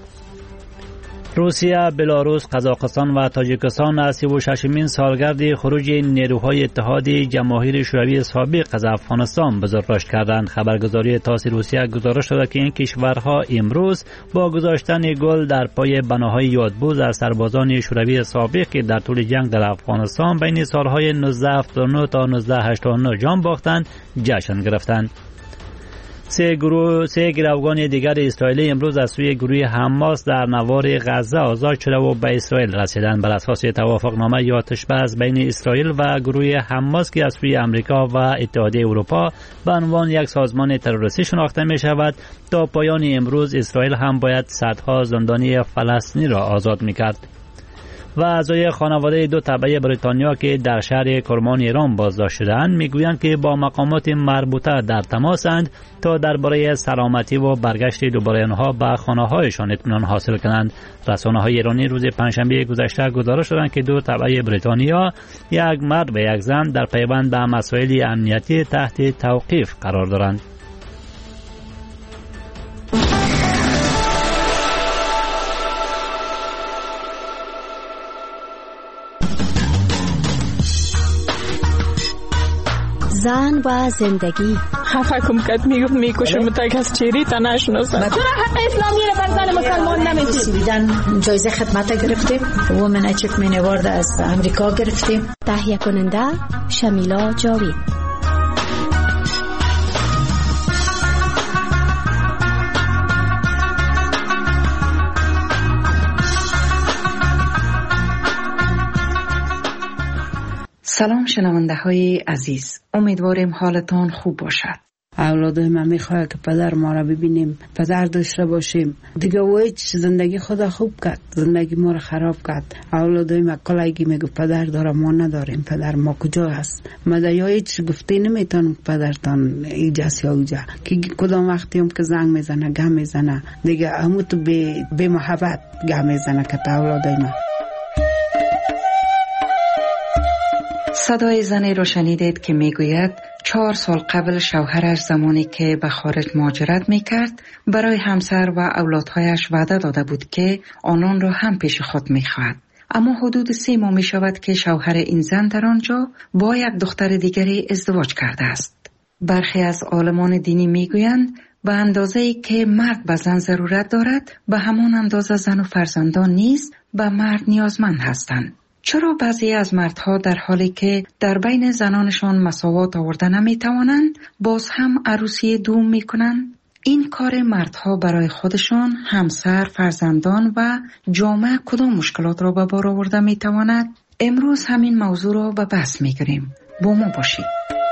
روسیه، بلاروس، قزاقستان و تاجیکستان از سی و ششمین سالگرد خروج نیروهای اتحاد جماهیر شوروی سابق از افغانستان بزرگداشت کردند. خبرگزاری تاس روسیه گزارش داده که این کشورها امروز با گذاشتن گل در پای بناهای یادبود از سربازان شوروی سابق که در طول جنگ در افغانستان بین سالهای نوزده هفتاد و نه تا نوزده هشتاد و نه جان باختند جشن گرفتند. سه گروه سه گروگان دیگر اسرائیلی امروز از سوی گروه حماس در نوار غزه آزاد شده و به اسرائیل رسیدند. بر اساس توافقنامه یا آتش‌بس بین اسرائیل و گروه حماس که از سوی آمریکا و اتحادیه اروپا به عنوان یک سازمان تروریستی شناخته می شود، تا پایان امروز اسرائیل هم باید صدها زندانی فلسطینی را آزاد می کرد. و اعضای خانواده دو تبعه بریتانیا که در شهر کرمان ایران بازداشت شده‌اند میگویند که با مقامات مربوطه در تماسند تا درباره سلامتی و برگشت دوباره آنها به خانه‌هایشان اطمینان حاصل کنند. رسانه‌های ایرانی روز پنجشنبه گذشته گزارش دادند که دو تبعه بریتانیا، یک مرد و یک زن، در پیوند به مسائل امنیتی تحت توقیف قرار دارند. زن و زندگی. خفه کم کت میگفت میکشم تک از چیری تا نشناسم. چرا حق اسلامی رو بر زن مسلمان نمیدی؟ سویدن جایزه خدمت گرفتیم، وومن اچیومنت اوارد از امریکا گرفتیم. تهیه کننده شمیلا جاوید. سلام شنونده های عزیز، امیدواریم حالتان خوب باشد. اولادای من میخواه که پدر ما را ببینیم، پدر داشته باشیم. دیگه ویچ زندگی خدا خوب کرد، زندگی ما را خراب کرد. اولادای من کلایگی میگو پدر داره، ما نداریم، پدر ما کجا هست؟ مدیا هیچ گفته نمیتونم پدرتان ایجاست یا اوجا که کدام وقتی هم که زنگ میزنه گم میزنه دیگه همو تو به, به محبت گم میزنه که تا اولادای من. صدای زنی را شنیدید که میگوید چهار سال قبل شوهرش زمانی که به خارج مهاجرت میکرد برای همسر و اولادهایش وعده داده بود که آنان را هم پیش خود میخواهد. اما حدود سه ماه میشود که شوهر این زن در آنجا با یک دختر دیگری ازدواج کرده است. برخی از عالمان دینی میگویند به اندازه‌ای که مرد به زن ضرورت دارد به همان اندازه زن و فرزندان نیز به مرد نیازمند هستند. چرا بعضی از مردها در حالی که در بین زنانشان مساوات آورده نمی توانند باز هم عروسی دوم می کنند؟ این کار مردها برای خودشان، همسر، فرزندان و جامعه کدام مشکلات را به بار آورده می تواند؟ امروز همین موضوع را به بحث می گیریم. با ما باشید.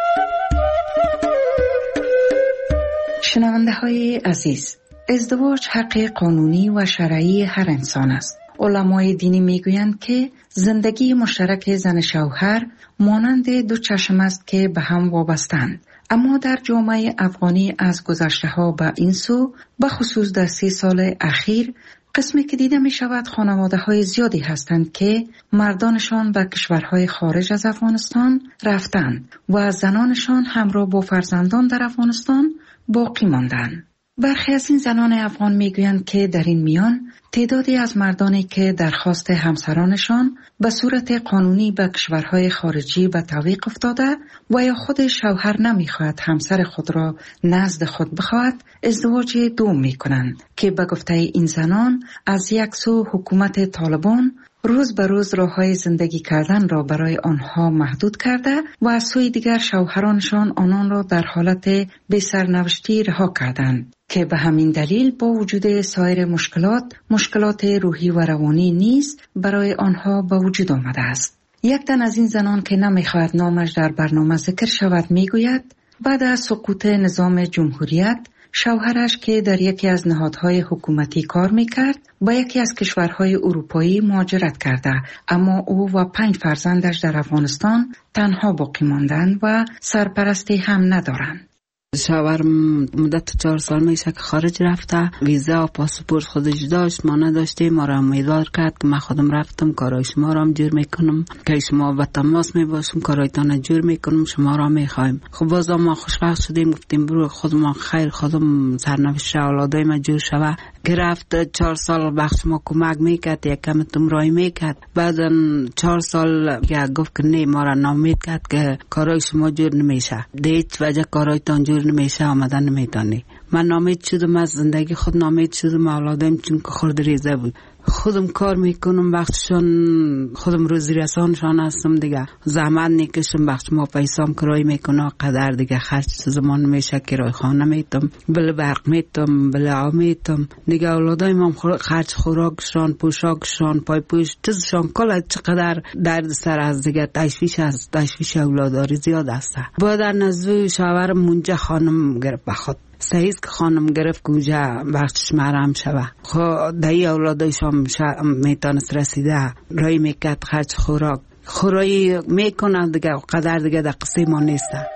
شنونده های عزیز، ازدواج حق قانونی و شرعی هر انسان است. علمای دینی میگویند که زندگی مشترک زن شوهر مانند دو چشم است که به هم وابستند. اما در جامعه افغانی از گذشته ها به این سو، به خصوص در سی سال اخیر، قسمی که دیده می شود خانواده های زیادی هستند که مردانشان به کشورهای خارج از افغانستان رفتند و زنانشان همراه با فرزندان در افغانستان باقی ماندند. برخی از این زنان افغان میگویند که در این میان تعدادی از مردانی که درخواست همسرانشان به صورت قانونی به کشورهای خارجی به تعویق افتاده و یا خود شوهر نمیخواهد همسر خود را نزد خود بخواهد، ازدواج دوم میکنند که به گفته این زنان از یک سو حکومت طالبان روز به روز راههای زندگی کردن را برای آنها محدود کرده و از سوی دیگر شوهرانشان آنان را در حالت بی سرنوشتی رها کردند که به همین دلیل با وجود سایر مشکلات، مشکلات روحی و روانی نیز برای آنها به وجود آمده است. یک تن از این زنان که نمیخواهد نامش در برنامه ذکر شود میگوید بعد از سقوط نظام جمهوریت شوهرش که در یکی از نهادهای حکومتی کار میکرد با یکی از کشورهای اروپایی مهاجرت کرده، اما او و پنج فرزندش در افغانستان تنها باقی ماندند و سرپرستی هم ندارند. شوهرم مدت چهار سال میشه که خارج رفته، ویزا و پاسپورت خودش داشت، ما نداشتیم. ما را امیدوار کرد که من خودم رفتم کارای شما را هم جور میکنم، که شما به تماس میباشم کارایتان جور میکنم، شما را میخوایم. خب باز ما خوشبخت شدیم، گفتیم برو خودم خیر خودم سرنوشت اولادای ما جور شوه. که رفت چهار سال بخش ما کمک میکرد، یک کم تمرای میکرد. بعد چهار سال که گفت که نه، ما را نامید کرد که کارای شما جور نمیشه، دیت وجه کارایتان جور نمیشه، آمدن نمیتانی. من نامید شدم، از زندگی خود نامید شدم. اولادایم چون که خورد ریزه بود، خودم کار میکنم، وقتشون خودم روزی رسانشان هستم دیگه، زحمت نکشم، وقت ما پیسام کرای میکنه قدر دیگه خرج زمان میشه، کرای خانه میتم، بله برق میتم، بله آب میتم دیگه. اولادای ما خرج خوراکشان، پوشاکشان، پای پوش چیزشان کلا چقدر درد سر از دیگه. تشویش از تشویش اولاداری زیاد است. بعد در نزد شوهرم منجا خانم گرفت بخود سعیز که خانم گرفت کجا وقتش مرم شوه. خب دایی اولادایشان میتانست رسیده رای میکرد، خرج خوراک خورایی میکنه دیگه، قدر دیگه در قصه ما نیسته.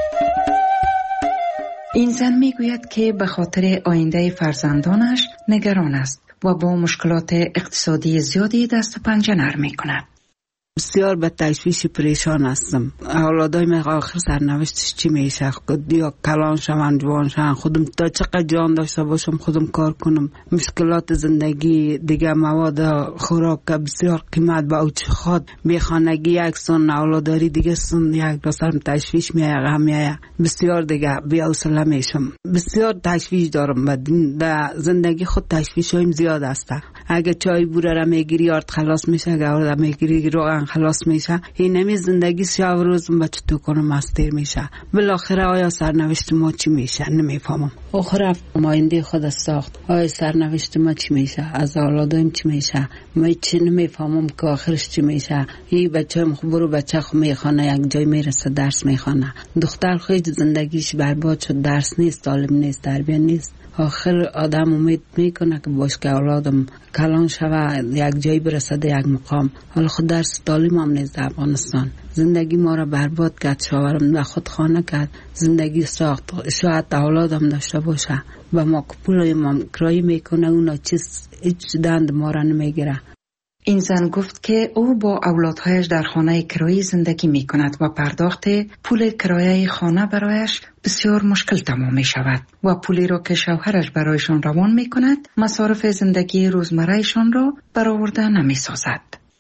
این زن میگوید که به خاطر آینده فرزندانش نگران است و با مشکلات اقتصادی زیادی دست و پنجه نرم میکند. بسیار به تشویش پریشان هستم. اولادای من آخر سرنوشتش چی میشه؟ یا کلان شوند، جوان شوند، خودم تا چقدر جان داشته باشم خودم کار کنم. مشکلات زندگی دیگه، مواد خوراک بسیار قیمت با اوچ خود، بیخانگی یک سن، اولاداری دیگه سن، یک دستم تشویش میایه، غم میایه، بسیار دیگه بی حوصله میشم. بسیار تشویش دارم و در زندگی خود تشویش هایم زیاد است. اگه چای بوره را میگیری آرد خلاص میشه، اگه آرد میگیری روغن خلاص میشه. این نمی زندگی شب روز با چطور کنم مستر میشه. بالاخره آیا سرنوشت ما چی میشه نمیفهمم. آخر آینده خود ساخت، آیا سرنوشت ما چی میشه، از اولادایم چی میشه، ما چی نمیفهمم که آخرش چی میشه. این بچه‌م خب برو بچه خو میخوانه، یک جای میرسه درس میخوانه. دختر خود زندگیش برباد شد، درس نیست، تعلیم نیست، تربیت نیست. آخر آدم امید میکنه که باش که اولادم کلان شوه، یک جایی برسد، یک مقام. حالا خود درس تعلیم هم نیست در افغانستان. زندگی ما را برباد کرد، شوهرم و خود خانه کرد، زندگی ساخت. شاید اولادم داشته باشه و ما پول ما کرایه میکنه، اونا چیز هیچ دند ما را نمیگیره. این زن گفت که او با اولادهایش در خانه کرایه زندگی می کند و پرداخت پول کرایه خانه برایش بسیار مشکل تمام می شود و پولی را که شوهرش برایشان روان می کند مصارف زندگی روزمرهشان را برآورده نمی سازد.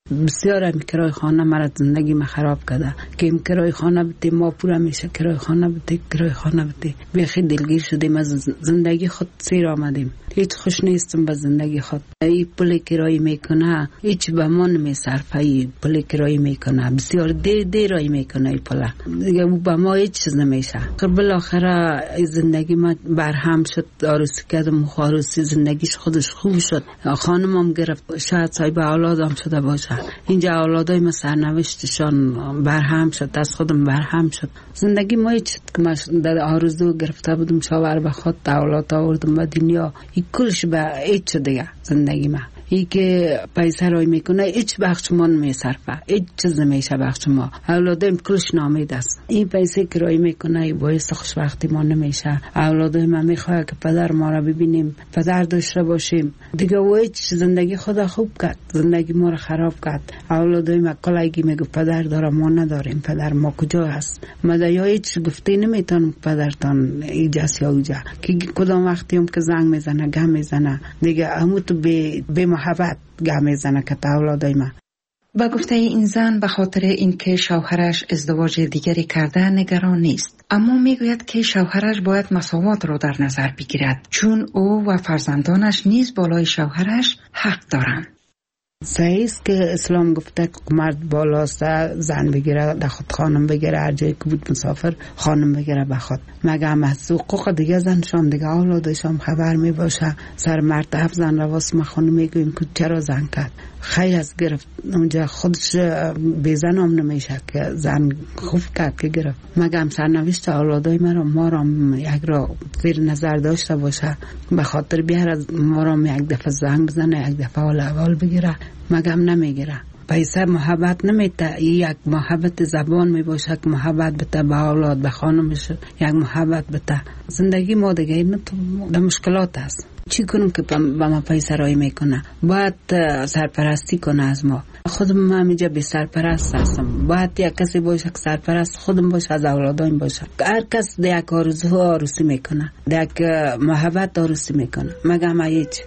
بسیار هم کرای خانه مرا زندگی ما خراب کرده که این کرای خانه بده ما پورا میشه کرای خانه بده کرای خانه بده بیخی دلگیر شدیم از زندگی خود سیر آمدیم هیچ خوش نیستم به زندگی خود ای پول کرای میکنه هیچ به ما نمیصرفه ای پول کرای میکنه بسیار دیر دیر رای میکنه ای پول دیگه به ما هیچ چیز نمیشه بالاخره زندگی ما برهم شد عروسی کردم عروسی زندگیش خودش خوب شد خانمم گرفت شاید صاحب اولادم شده باشه اینجا اولادای ما سرنوشتشان برهم شد از خودم برهم شد زندگی ما هیچ که ما در آرزو گرفته بودم شاور به خود اولاد آوردم به دنیا این کلش به هیچ دیگه زندگی ما ای که پیسه رای میکنه هیچ بخش ما نمیصرفه هیچ چیز نمیشه بخش ما اولادایم کلش نامید است این پیسه که رای میکنه باعث خوشبختی ما نمیشه اولادای ما میخواد که پدر ما را ببینیم پدر داشته باشیم دیگه و هیچ زندگی خدا خوب کرد زندگی ما را خراب کرد اولادای ما کلاگی میگه پدر داره ما نداریم پدر ما کجا هست ما یا هیچ گفته نمیتونم پدرتان ایجاست یا اوجا که کدام وقتی هم که زنگ میزنه گم میزنه دیگه همون تو به به محبت گم میزنه که اولادای ما با گفته این زن به خاطر اینکه شوهرش ازدواج دیگری کرده نگران نیست اما میگوید که شوهرش باید مساوات را در نظر بگیرد چون او و فرزندانش نیز بالای شوهرش حق دارند صحیح است که اسلام گفته که مرد بالاست زن بگیره در خود خانم بگیره هر جایی که بود مسافر خانم بگیره به خود مگه هم از حقوق دیگه زنشان دیگه اولادشان خبر می باشه سر مرتب زن رو واسه ما خانم میگویم که چرا زن کرد خیلی از گرفت اونجا خودش بی زن هم نمیشه که زن خوب کرد که گرفت مگه هم سرنوشت اولادای ما را ما را یک را زیر نظر داشته باشه به خاطر بیار از ما را یک دفعه زنگ بزنه یک دفعه اول اول بگیره مگه هم نمیگیره پیسه محبت نمیده یک محبت زبان می باشه که محبت بده به اولاد به خانمش یک محبت بده زندگی ما دیگه این تو مشکلات است چی کنم که با ما پیسه رای میکنه باید سرپرستی کنه از ما خودم من اینجا بی سرپرست هستم باید یک کسی باشه که سرپرست خودم باشه از اولادایم باشه هر کس دیگه آرزو آروسی میکنه دیگه محبت آروسی میکنه مگه ما هیچ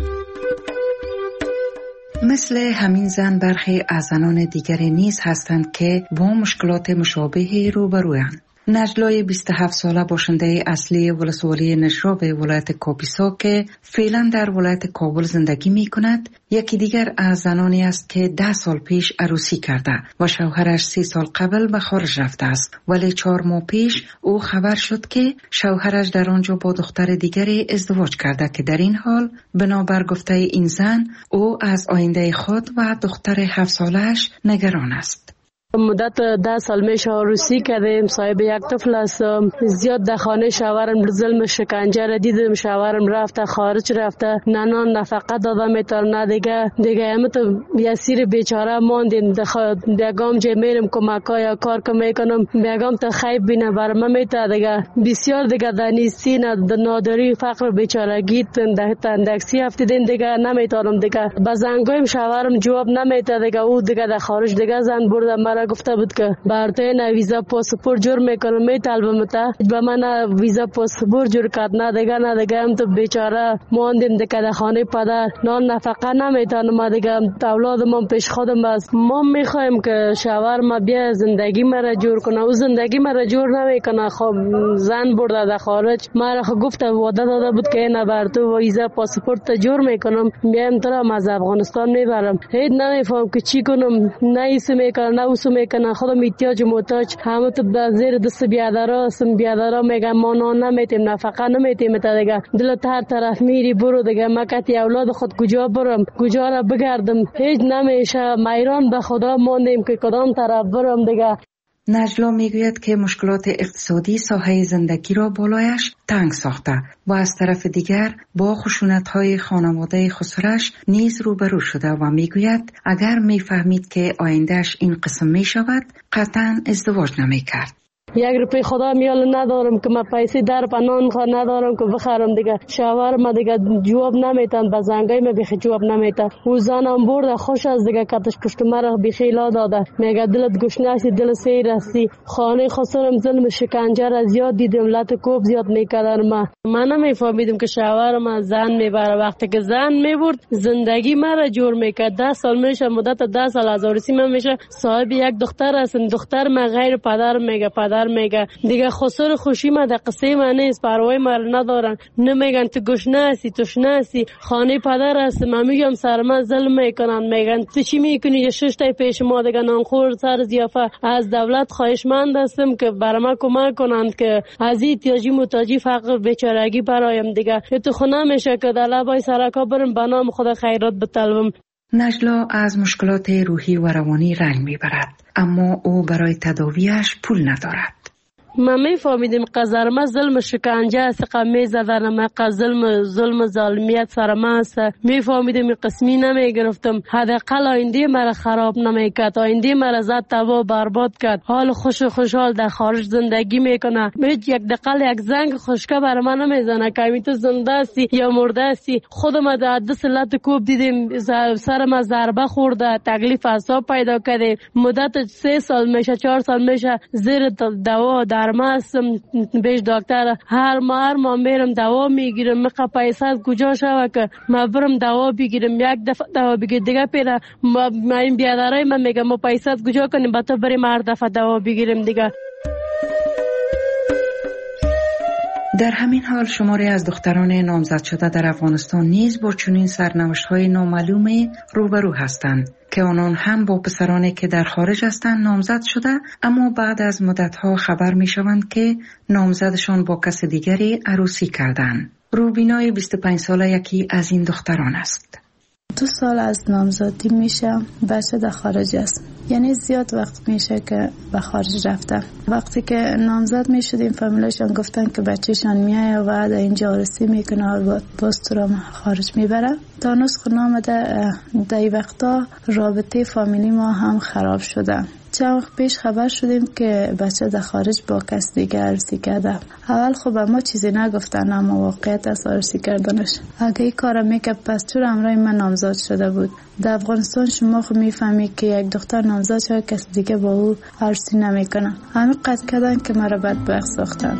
مثل همین زن برخی از زنان دیگری نیز هستند که با مشکلات مشابهی روبرویند. نجلای بیست و هفت ساله باشنده اصلی ولسوالی نشراب ولایت کاپیسا که فعلا در ولایت کابل زندگی می کند یکی دیگر از زنانی است که ده سال پیش عروسی کرده و شوهرش سی سال قبل به خارج رفته است ولی چهار ماه پیش او خبر شد که شوهرش در آنجا با دختر دیگری ازدواج کرده که در این حال بنابر گفته این زن او از آینده خود و دختر هفت سالش نگران است. مدت ده سال میشه عروسی کردیم صاحب یک طفل هستم زیاد در خانه شوهرم ظلم شکنجه را دیدم شوهرم رفته خارج رفته نه نان نفقه داده میتونه نه دیگه دیگه همه تو یسیر بیچاره ماندیم دیگام جه میرم کمکای یا کار که میکنم بیگام تا خیب بینه برمه میتونه دیگه بسیار دیگه در نیستی نه نادری فقر بیچارگی تندکسی هفتیدین دیگه نمیتونم دیگه با زنگایم شوهرم جواب نمیتونه دیگه او دیگه در خارج دیگه زن برده مرا گفته بود که برای نه ویزا پاسپورت جور میکنم میطلبم تا به من ویزا پاسپورت جور کرد نه دیگه نه دیگه هم تو بیچاره ماندیم دیگه در خانه پدر نان نفقه نمیتونم دیگه اولادم پیش خودم بس ما میخوایم که شوهر ما بیا زندگی مرا جور کنه او زندگی مرا جور نمیکنه خب زن برده در خارج مرا گفته وعده داده بود که نه بر تو ویزا پاسپورت جور میکنم میام تو را از افغانستان میبرم هیچ نمیفهم که چی کنم نه ایسو میکنه نه اوسو میکنه خودم احتیاج محتاج همه تو در زیر دست بیادرها هستم بیادرها میگم ما نان نمیتیم نفقه نمیتیم تا دیگه دلت هر طرف میری برو دیگه مکتی اولاد خود کجا برم کجا را بگردم هیچ نمیشه میران به خدا ماندیم که کدام طرف برم دیگه. نجلا میگوید که مشکلات اقتصادی ساحه زندگی را بالایش تنگ ساخته و از طرف دیگر با خشونت‌های خانواده خسرش نیز روبرو شده و میگوید اگر میفهمید که آیندهش این قسم میشود قطعا ازدواج نمیکرد. یک روپی خدا میال ندارم که من پیسه در پنان خوا ندارم که بخرم دیگه. شوهر ما دیگه جواب نمیتن، به زنگای ما بیخی جواب نمیتن. او زنم برده خوش از دیگه کتش کشت مرا بیخی لا داده. میگه دلت گشنه هستی، دل سیر هستی. خانه خسرم ظلم شکنجه را زیاد دیدم، لط کوب زیاد میکردن. ما من نمیفهمیدم که شوهر ما زن میبره. وقتی که زن میبرد زندگی مرا جور میکرد. ده سال میشه، مدت ده سال از عروسی من میشه صاحب یک دختر هستم. دختر من غیر پدر میگه، پدر میگه دیگه خسر خوشی ما در قصه من نیست، پروای ما ندارن. نمیگن تو گشنه هستی، تشنه هستی، خانه پدر هست. من میگم سر من ظلم میکنن. میگن تو چی میکنی؟ یه شش تا پیش ما دیگه نانخور سر ضیافه. از دولت خواهشمند هستم که برای ما کمک کنند که از احتیاجی محتاجی فقر بیچارگی برایم دیگه. تو خونه میشه که در لبای سرکا برم به نام خدا خیرات بطلبم. نجلا از مشکلات روحی و روانی رنج میبرد، اما او برای تداویش پول ندارد. من میفهمیدم قذر ما ظلم شکنجه است، قمی زدن ما ظلم ظلم ظالمیت سر ما است. میفهمیدم قسمی نمیگرفتم. حداقل آینده مرا خراب نمیکرد، آینده مرا زد تباه برباد کرد. حال خوش خوشحال در خارج زندگی میکنه. هیچ یک دقیقه یک زنگ خوشکه بر من نمیزنه که تو زنده هستی یا مرده هستی. خودم در دست لط کوب دیدم، سر ما ضربه خورده، تکلیف اعصاب پیدا کرده. مدت سه سال میشه، چهار سال میشه زیر دوا در ما هستم. بیش دکتر هر ماه هر ماه میرم دوا میگیرم. میخوا پیسه کجا شوه که ما برم دوا بگیرم؟ یک دفعه دوا بگیر دیگه پیدا ما این بیادرای من میگم ما پیسه کجا کنیم با تو بریم هر دفعه دوا بگیریم دیگه. در همین حال شماری از دختران نامزد شده در افغانستان نیز با چنین سرنوشت‌های نامعلوم روبرو هستند که آنان هم با پسرانی که در خارج هستند نامزد شده، اما بعد از مدت‌ها خبر می‌شوند که نامزدشان با کس دیگری عروسی کردند. روبینای بیست و پنج ساله یکی از این دختران است. دو سال از نامزدی میشه، بچه در خارج است. یعنی زیاد وقت میشه که به خارج رفتم. وقتی که نامزد میشدیم فامیلشان گفتن که بچهشان میایه و در اینجا عروسی میکنه و باز تو را خارج میبره. تا نسخ نامده در این وقتا رابطه فامیلی ما هم خراب شده. چند وقت پیش خبر شدیم که بچه در خارج با کس دیگه عروسی کرده. اول خب ما چیزی نگفتن، اما واقعیت از عروسی کردنش. اگه این کار میکرد پس چرا همراه من نامزد شده بود؟ در افغانستان شما خب میفهمی که یک دختر نامزد شده کس دیگه با او عروسی نمیکنه. همین قصد کردن که مرا بدبخت ساختن.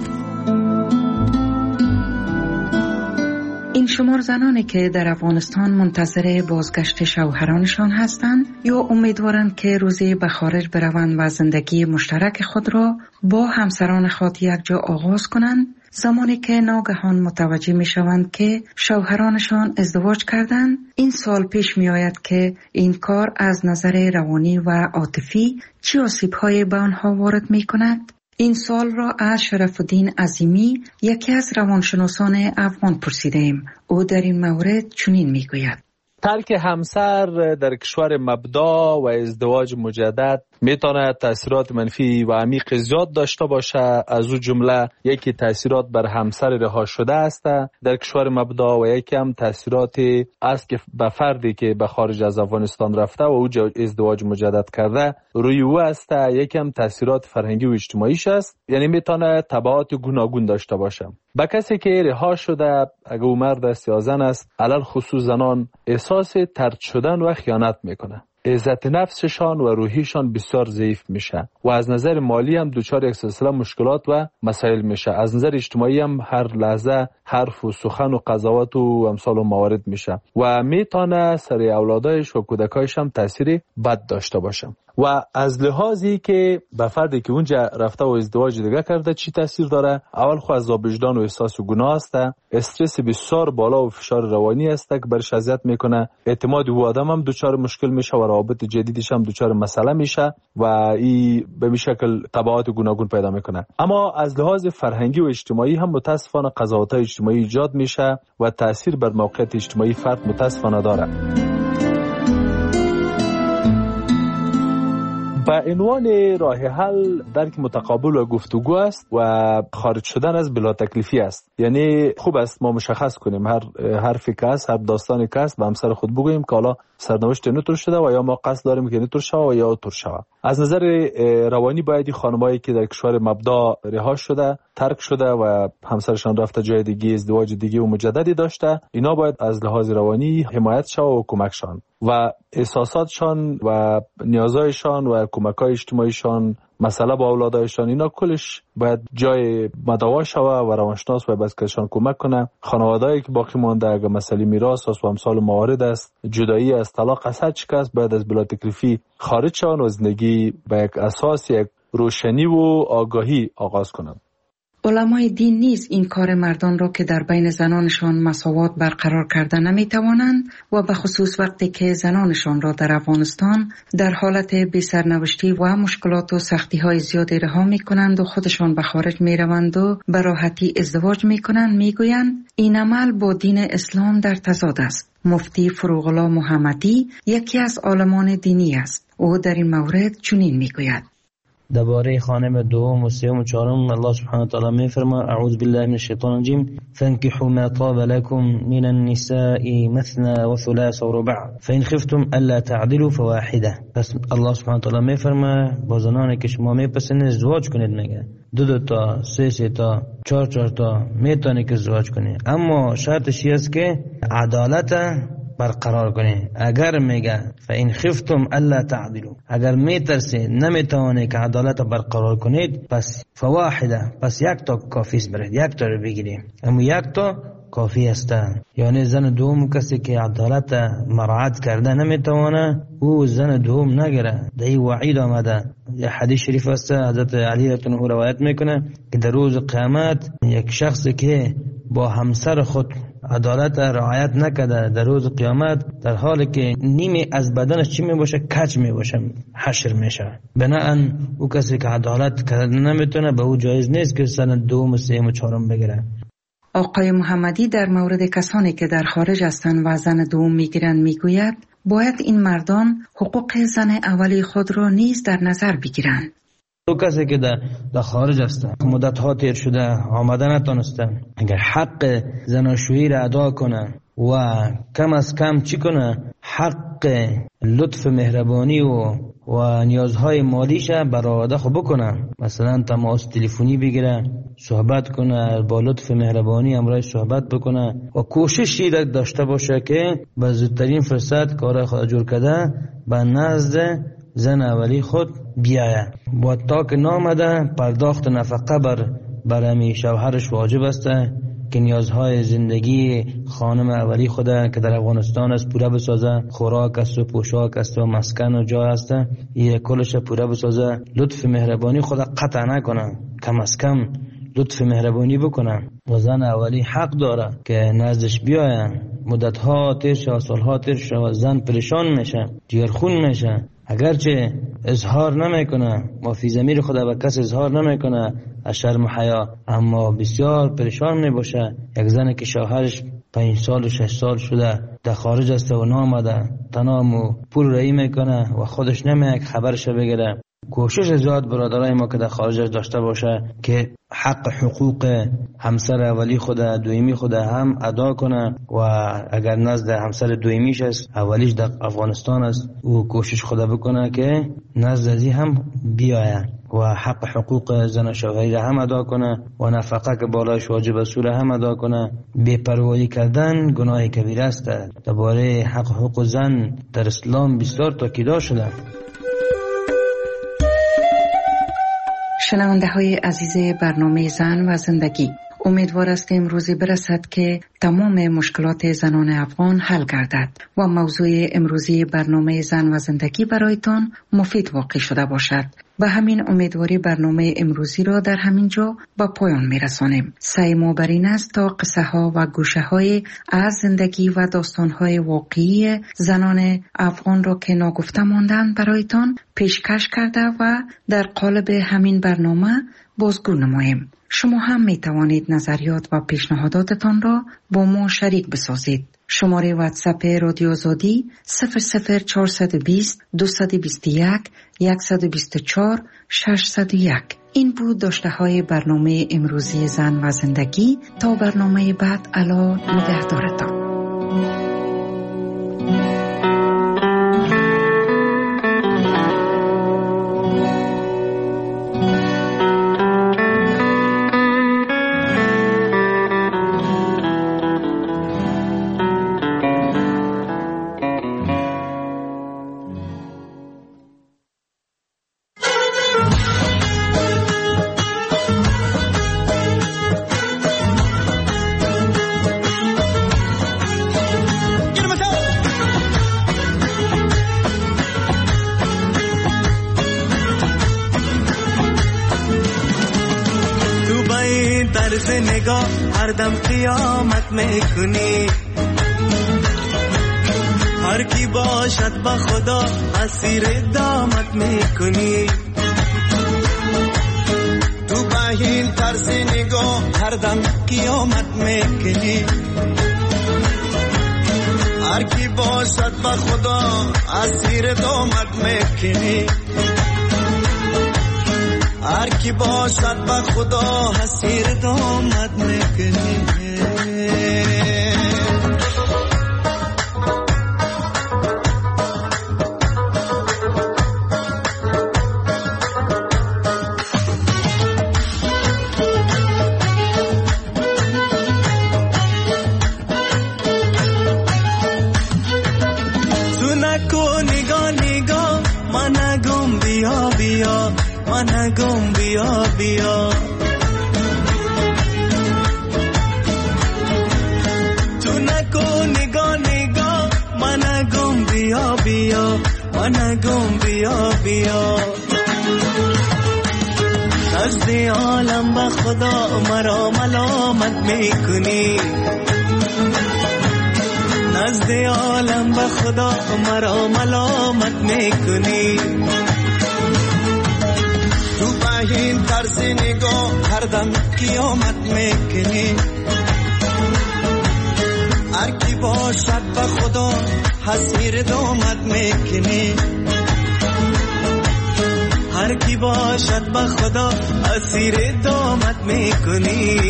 این شمار زنانی که در افغانستان منتظر بازگشت شوهرانشان هستند یا امیدوارند که روزی به خارج بروند و زندگی مشترک خود را با همسران خود یک جا آغاز کنند، زمانی که ناگهان متوجه می شوند که شوهرانشان ازدواج کردند، این سال پیش می آید که این کار از نظر روانی و عاطفی چه آسیب‌هایی به آنها وارد می کند؟ این سال را از شرف‌الدین عظیمی، یکی از روانشناسان افغان پرسیدیم. او در این مورد چنین میگوید: ترک همسر در کشور مبدا و ازدواج مجدد میتونه تاثیرات منفی و عمیق زیاد داشته باشه. از او جمله یکی تاثیرات بر همسر رها شده است در کشور مبدا و یکی هم تاثیراتی است که به فردی که به خارج از افغانستان رفته و او ازدواج مجدد کرده روی او است. یکی هم تاثیرات فرهنگی و اجتماعیش است، یعنی میتونه تبعات گوناگون داشته باشه. با کسی که رها شده، اگه او مرد است یا زن است، علل خصوص زنان احساس طرد شدن و خیانت میکنه. عزت نفسشان و روحیشان بسیار ضعیف میشه و از نظر مالی هم دچار یک سلسله مشکلات و مسائل میشه. از نظر اجتماعی هم هر لحظه حرف و سخن و قضاوت و امثال و موارد میشه و میتونه سر اولادایش و کودکایش هم تأثیری بد داشته باشه. و از لحاظی که به فردی که اونجا رفته و ازدواج دیگه کرده چی تاثیر داره؟ اول خو عذاب وجدان و احساس و گناه است، استرس بسیار بالا و فشار روانی است که برش اذیت میکنه. اعتماد او آدم هم دچار مشکل میشه و روابط جدیدش هم دچار مسئله میشه و این به این شکل تبعات گوناگون پیدا میکنه. اما از لحاظ فرهنگی و اجتماعی هم متاسفانه قضاوت‌های اجتماعی ایجاد میشه و تاثیر بر موقعیت اجتماعی فرد متاسفانه داره. با عنوان راه حل درک متقابل و گفتگو است و خارج شدن از بلا تکلیفی است. یعنی خوب است ما مشخص کنیم هر حرفی که است، هر داستانی که است به همسر خود بگوییم که حالا سرنوشت نتور شده و یا ما قصد داریم که نتور شود و یا تور شود. از نظر روانی باید خانمایی که در کشور مبدا رها شده، ترک شده و همسرشان رفته جای دیگه، ازدواج دیگه و مجددی داشته، اینا باید از لحاظ روانی حمایت شود و کمکشان و احساساتشان و نیازهایشان و کمک‌های اجتماعیشان، مسئله با اولادایشان، اینا کلش باید جای مداوا شود و روانشناس باید بس کهشان کمک کنه. خانواده‌ای که باقی مانده اگر مسئله میراث است و امثال موارد است، جدایی است، طلاق است، هر چی که است، باید از بلا تکلیفی خارج شوند و زندگی به یک اساس یک روشنی و آگاهی آغاز کنند. علمای دین نیز این کار مردان را که در بین زنانشان مساوات برقرار کرده نمی توانند و به خصوص وقتی که زنانشان را در افغانستان در حالت بی سرنوشتی و مشکلات و سختی های زیادی رها می کنند و خودشان به خارج می روند و به راحتی ازدواج می کنند، می گویند این عمل با دین اسلام در تضاد است. مفتی فروغ الله محمدی یکی از عالمان دینی است. او در این مورد چنین می گوید: درباره خانم دوم و سوم و چهارم الله سبحانه و تعالی میفرماید: اعوذ بالله من الشیطان الرجیم فانكحوا ما طاب لكم من النساء مثنى وثلاث ورباع فان خفتم الا تعدلوا فواحده. پس الله سبحانه و تعالی میفرماید با زنانی که شما میپسندید ازدواج کنید، میگه دو دو تا، سه سه تا، چهار چهار تا میتونید که ازدواج کنید، اما شرطش است که عدالت برقرار کنه. اگر میگه فإن خفتم الا تعدلوا، اگر میترسید نمیتوانید که عدالت برقرار کنید، پس فواحده، پس یک تا کافی است، برید یک تا رو بگیرید، اما یک تا کافی است. یعنی زن دوم کسی که عدالت مراعات کرده نمیتوانه، او زن دوم نگیره. در این وعید آمده، یه حدیث شریف است حضرت علی رضی الله عنه روایت میکنه که در روز قیامت یک شخصی که با همسر خود عدالت رعایت نکرده در روز قیامت، در حالی که نیمی از بدنش چی می باشه؟ کج می باشه، حشر میشه. بناهن او کسی که عدالت کرده نمیتونه، به او جایز نیست که سن دوم و سوم و چهارم بگیره. آقای محمدی در مورد کسانی که در خارج هستند و زن دوم میگیرند میگوید باید این مردان حقوق زن اولی خود را نیز در نظر بگیرند. تو کسی که در, در خارج هستن، مدت ها تیر شده، آمده نتونستن، اگر حق زناشویی را ادا کنه و کم از کم چی کنه؟ حق لطف مهربانی و و نیازهای مالیش برآورده خو بکنه. مثلا تماس تلفنی بگیره، صحبت کنه، با لطف مهربانی همراه صحبت بکنه و کوششی داشته باشه که به زودترین فرصت کار خود جور کرده به نزد زن اولی خود بیایه. با تا که نامده پرداخت نفقه بر برمی شوهرش واجب است که نیازهای زندگی خانم اولی خود که در افغانستان است پوره بسازه. خوراک است و پوشاک است و مسکن و جای است، این کلش پوره بسازه. لطف مهربانی خود قطع نکنه، کم از کم لطف مهربانی بکنه و زن اولی حق داره که نزدش بیاین. مدت ها تیر شد، سالها تیر شد، زن پریشان میشه، جگرخون میشه، اگرچه اظهار نمیکنه، مافی ضمیر خود به کس اظهار نمیکنه از شرم و حیا، اما بسیار پریشان میباشه. یک زن که شوهرش پنج سال و شش سال شده در خارج است و نامده، تنها پول رایی میکنه و خودش نمیه که خبرش بگیره. کوشش زیاد برادرای ما که در خارج داشته باشه که حق حقوق همسر اولی خود دویمی خود هم ادا کنه و اگر نزد همسر دویمیش است، اولیش در افغانستان است، او کوشش خود بکنه که نزد ازی هم بیایه و حق حقوق زن و شوهری را هم ادا کنه و نفقه که بالایش واجب است را هم ادا کنه. بے پروایی کردن گناه کبیره است. درباره حق حقوق زن در اسلام بسیار تاکید شده. شنونده های عزیز برنامه زن و زندگی، امیدوار هستیم روزی برسد که تمام مشکلات زنان افغان حل گردد و موضوع امروزی برنامه زن و زندگی برایتان مفید واقع شده باشد. به همین امیدواری برنامه امروزی را در همین جا به پایان می رسانیم. سعی ما بر این است تا قصه ها و گوشه های از زندگی و داستان های واقعی زنان افغان را که ناگفته ماندند برایتان پیشکش کرده و در قالب همین برنامه بازگو نماییم. شما هم می توانید نظریات و پیشنهاداتتان را با ما شریک بسازید. شماره واتساپ رادیو آزادی صفر صفر چهارصد و بیست دویست و بیست و یک صد و بیست و چهار ششصد و یک. این بود داشته های برنامه امروزی زن و زندگی. تا برنامه بعد، الا نگهدارتان. طرز نگاه هر دم قیامت میکنی. هر کی باشد با خدا اسیر دامت میکنی. تو با این طرز نگاه هر دم قیامت میکنی. هر کی باشد با خدا اسیر دامت میکنی. هر کی باشد با خدا اسیر دامت میکنی. نگم بیا بیا تو نکن نگاه نگاه من نگم بیا بیا من نگم بیا بیا. نزد عالم با خدا مرا ملامت میکنی. نزد عالم با خدا مرا ملامت میکنی. تو با این طرز نگاه هر دم قیامت میکنی. هر کی باشد با خدا حسیر دامت میکنی. هر کی باشد با خدا اسیر دامت میکنی.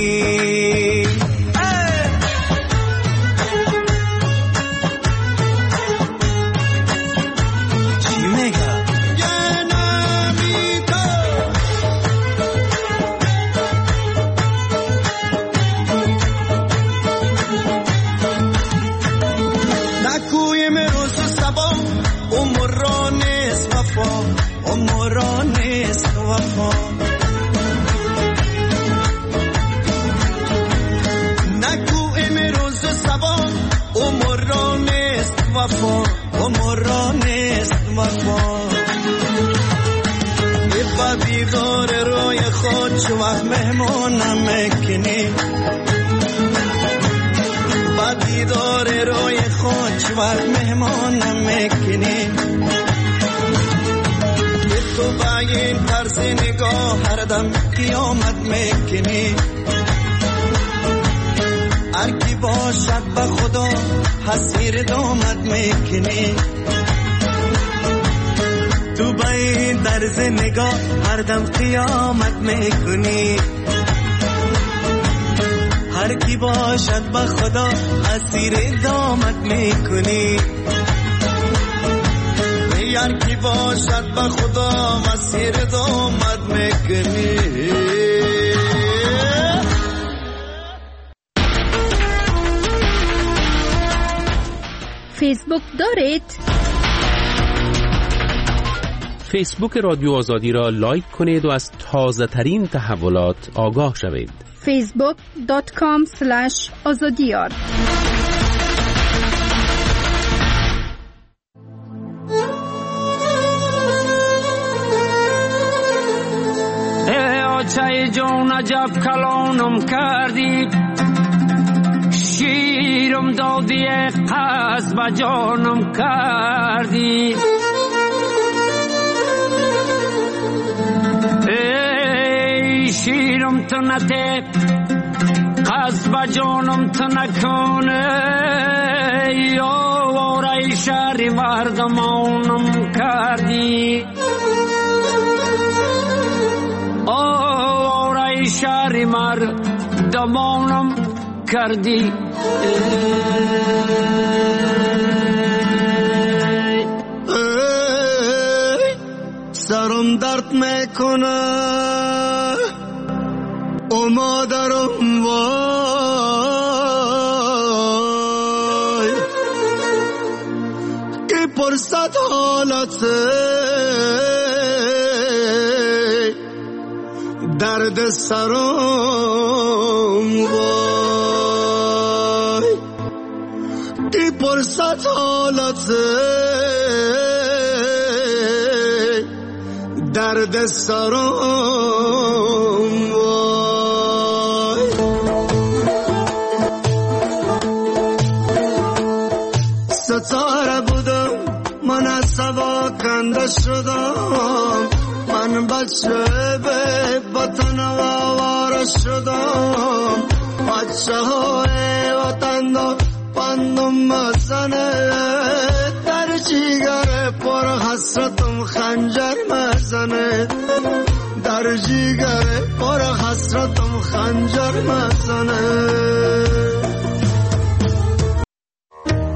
نگو امروز سبا عمر نیست وفا عمر نیست وفا. با دیدار روی خود چو وقت مهمونم میکنی. با دیدار روی خود چو وقت مهمونم میکنی. تو با این طرز نگاه هر دم قیامت میکنی. هر کی باشد با خدا حسیر دامت میکنی. تو با این طرز نگاه هر دم قیامت میکنی. هر کی باشد با خدا اسیر دامت میکنی. هر کی باشد با خدا مسیر دامت میکنی. فیسبوک دارید؟ فیسبوک رادیو آزادی را لایک کنید و از تازه ترین تحولات آگاه شوید. فیسبوک دات کام اسلش آزادیار. چای جون عجب کلانم کردی. شیرم دادی قصد با جانم کردی. ای شیرم تو نته قصد با جانم تو نکنه. یا وارای شهری وردمانم کردی. آوارای شهری مردمانم کردی. سرم درد میکنه او مادرم وای که پرسد حالت درد سرم وای که پرسد حالت درد سرم وای. ستاره بودم من از سوا کنده شدم من بچه به وطن و آواره شدم بچه های وطن دا پندم مزنه در جیگر پر حسرتم خنجر مزنه در جیگر پر حسرتم خنجر مزنه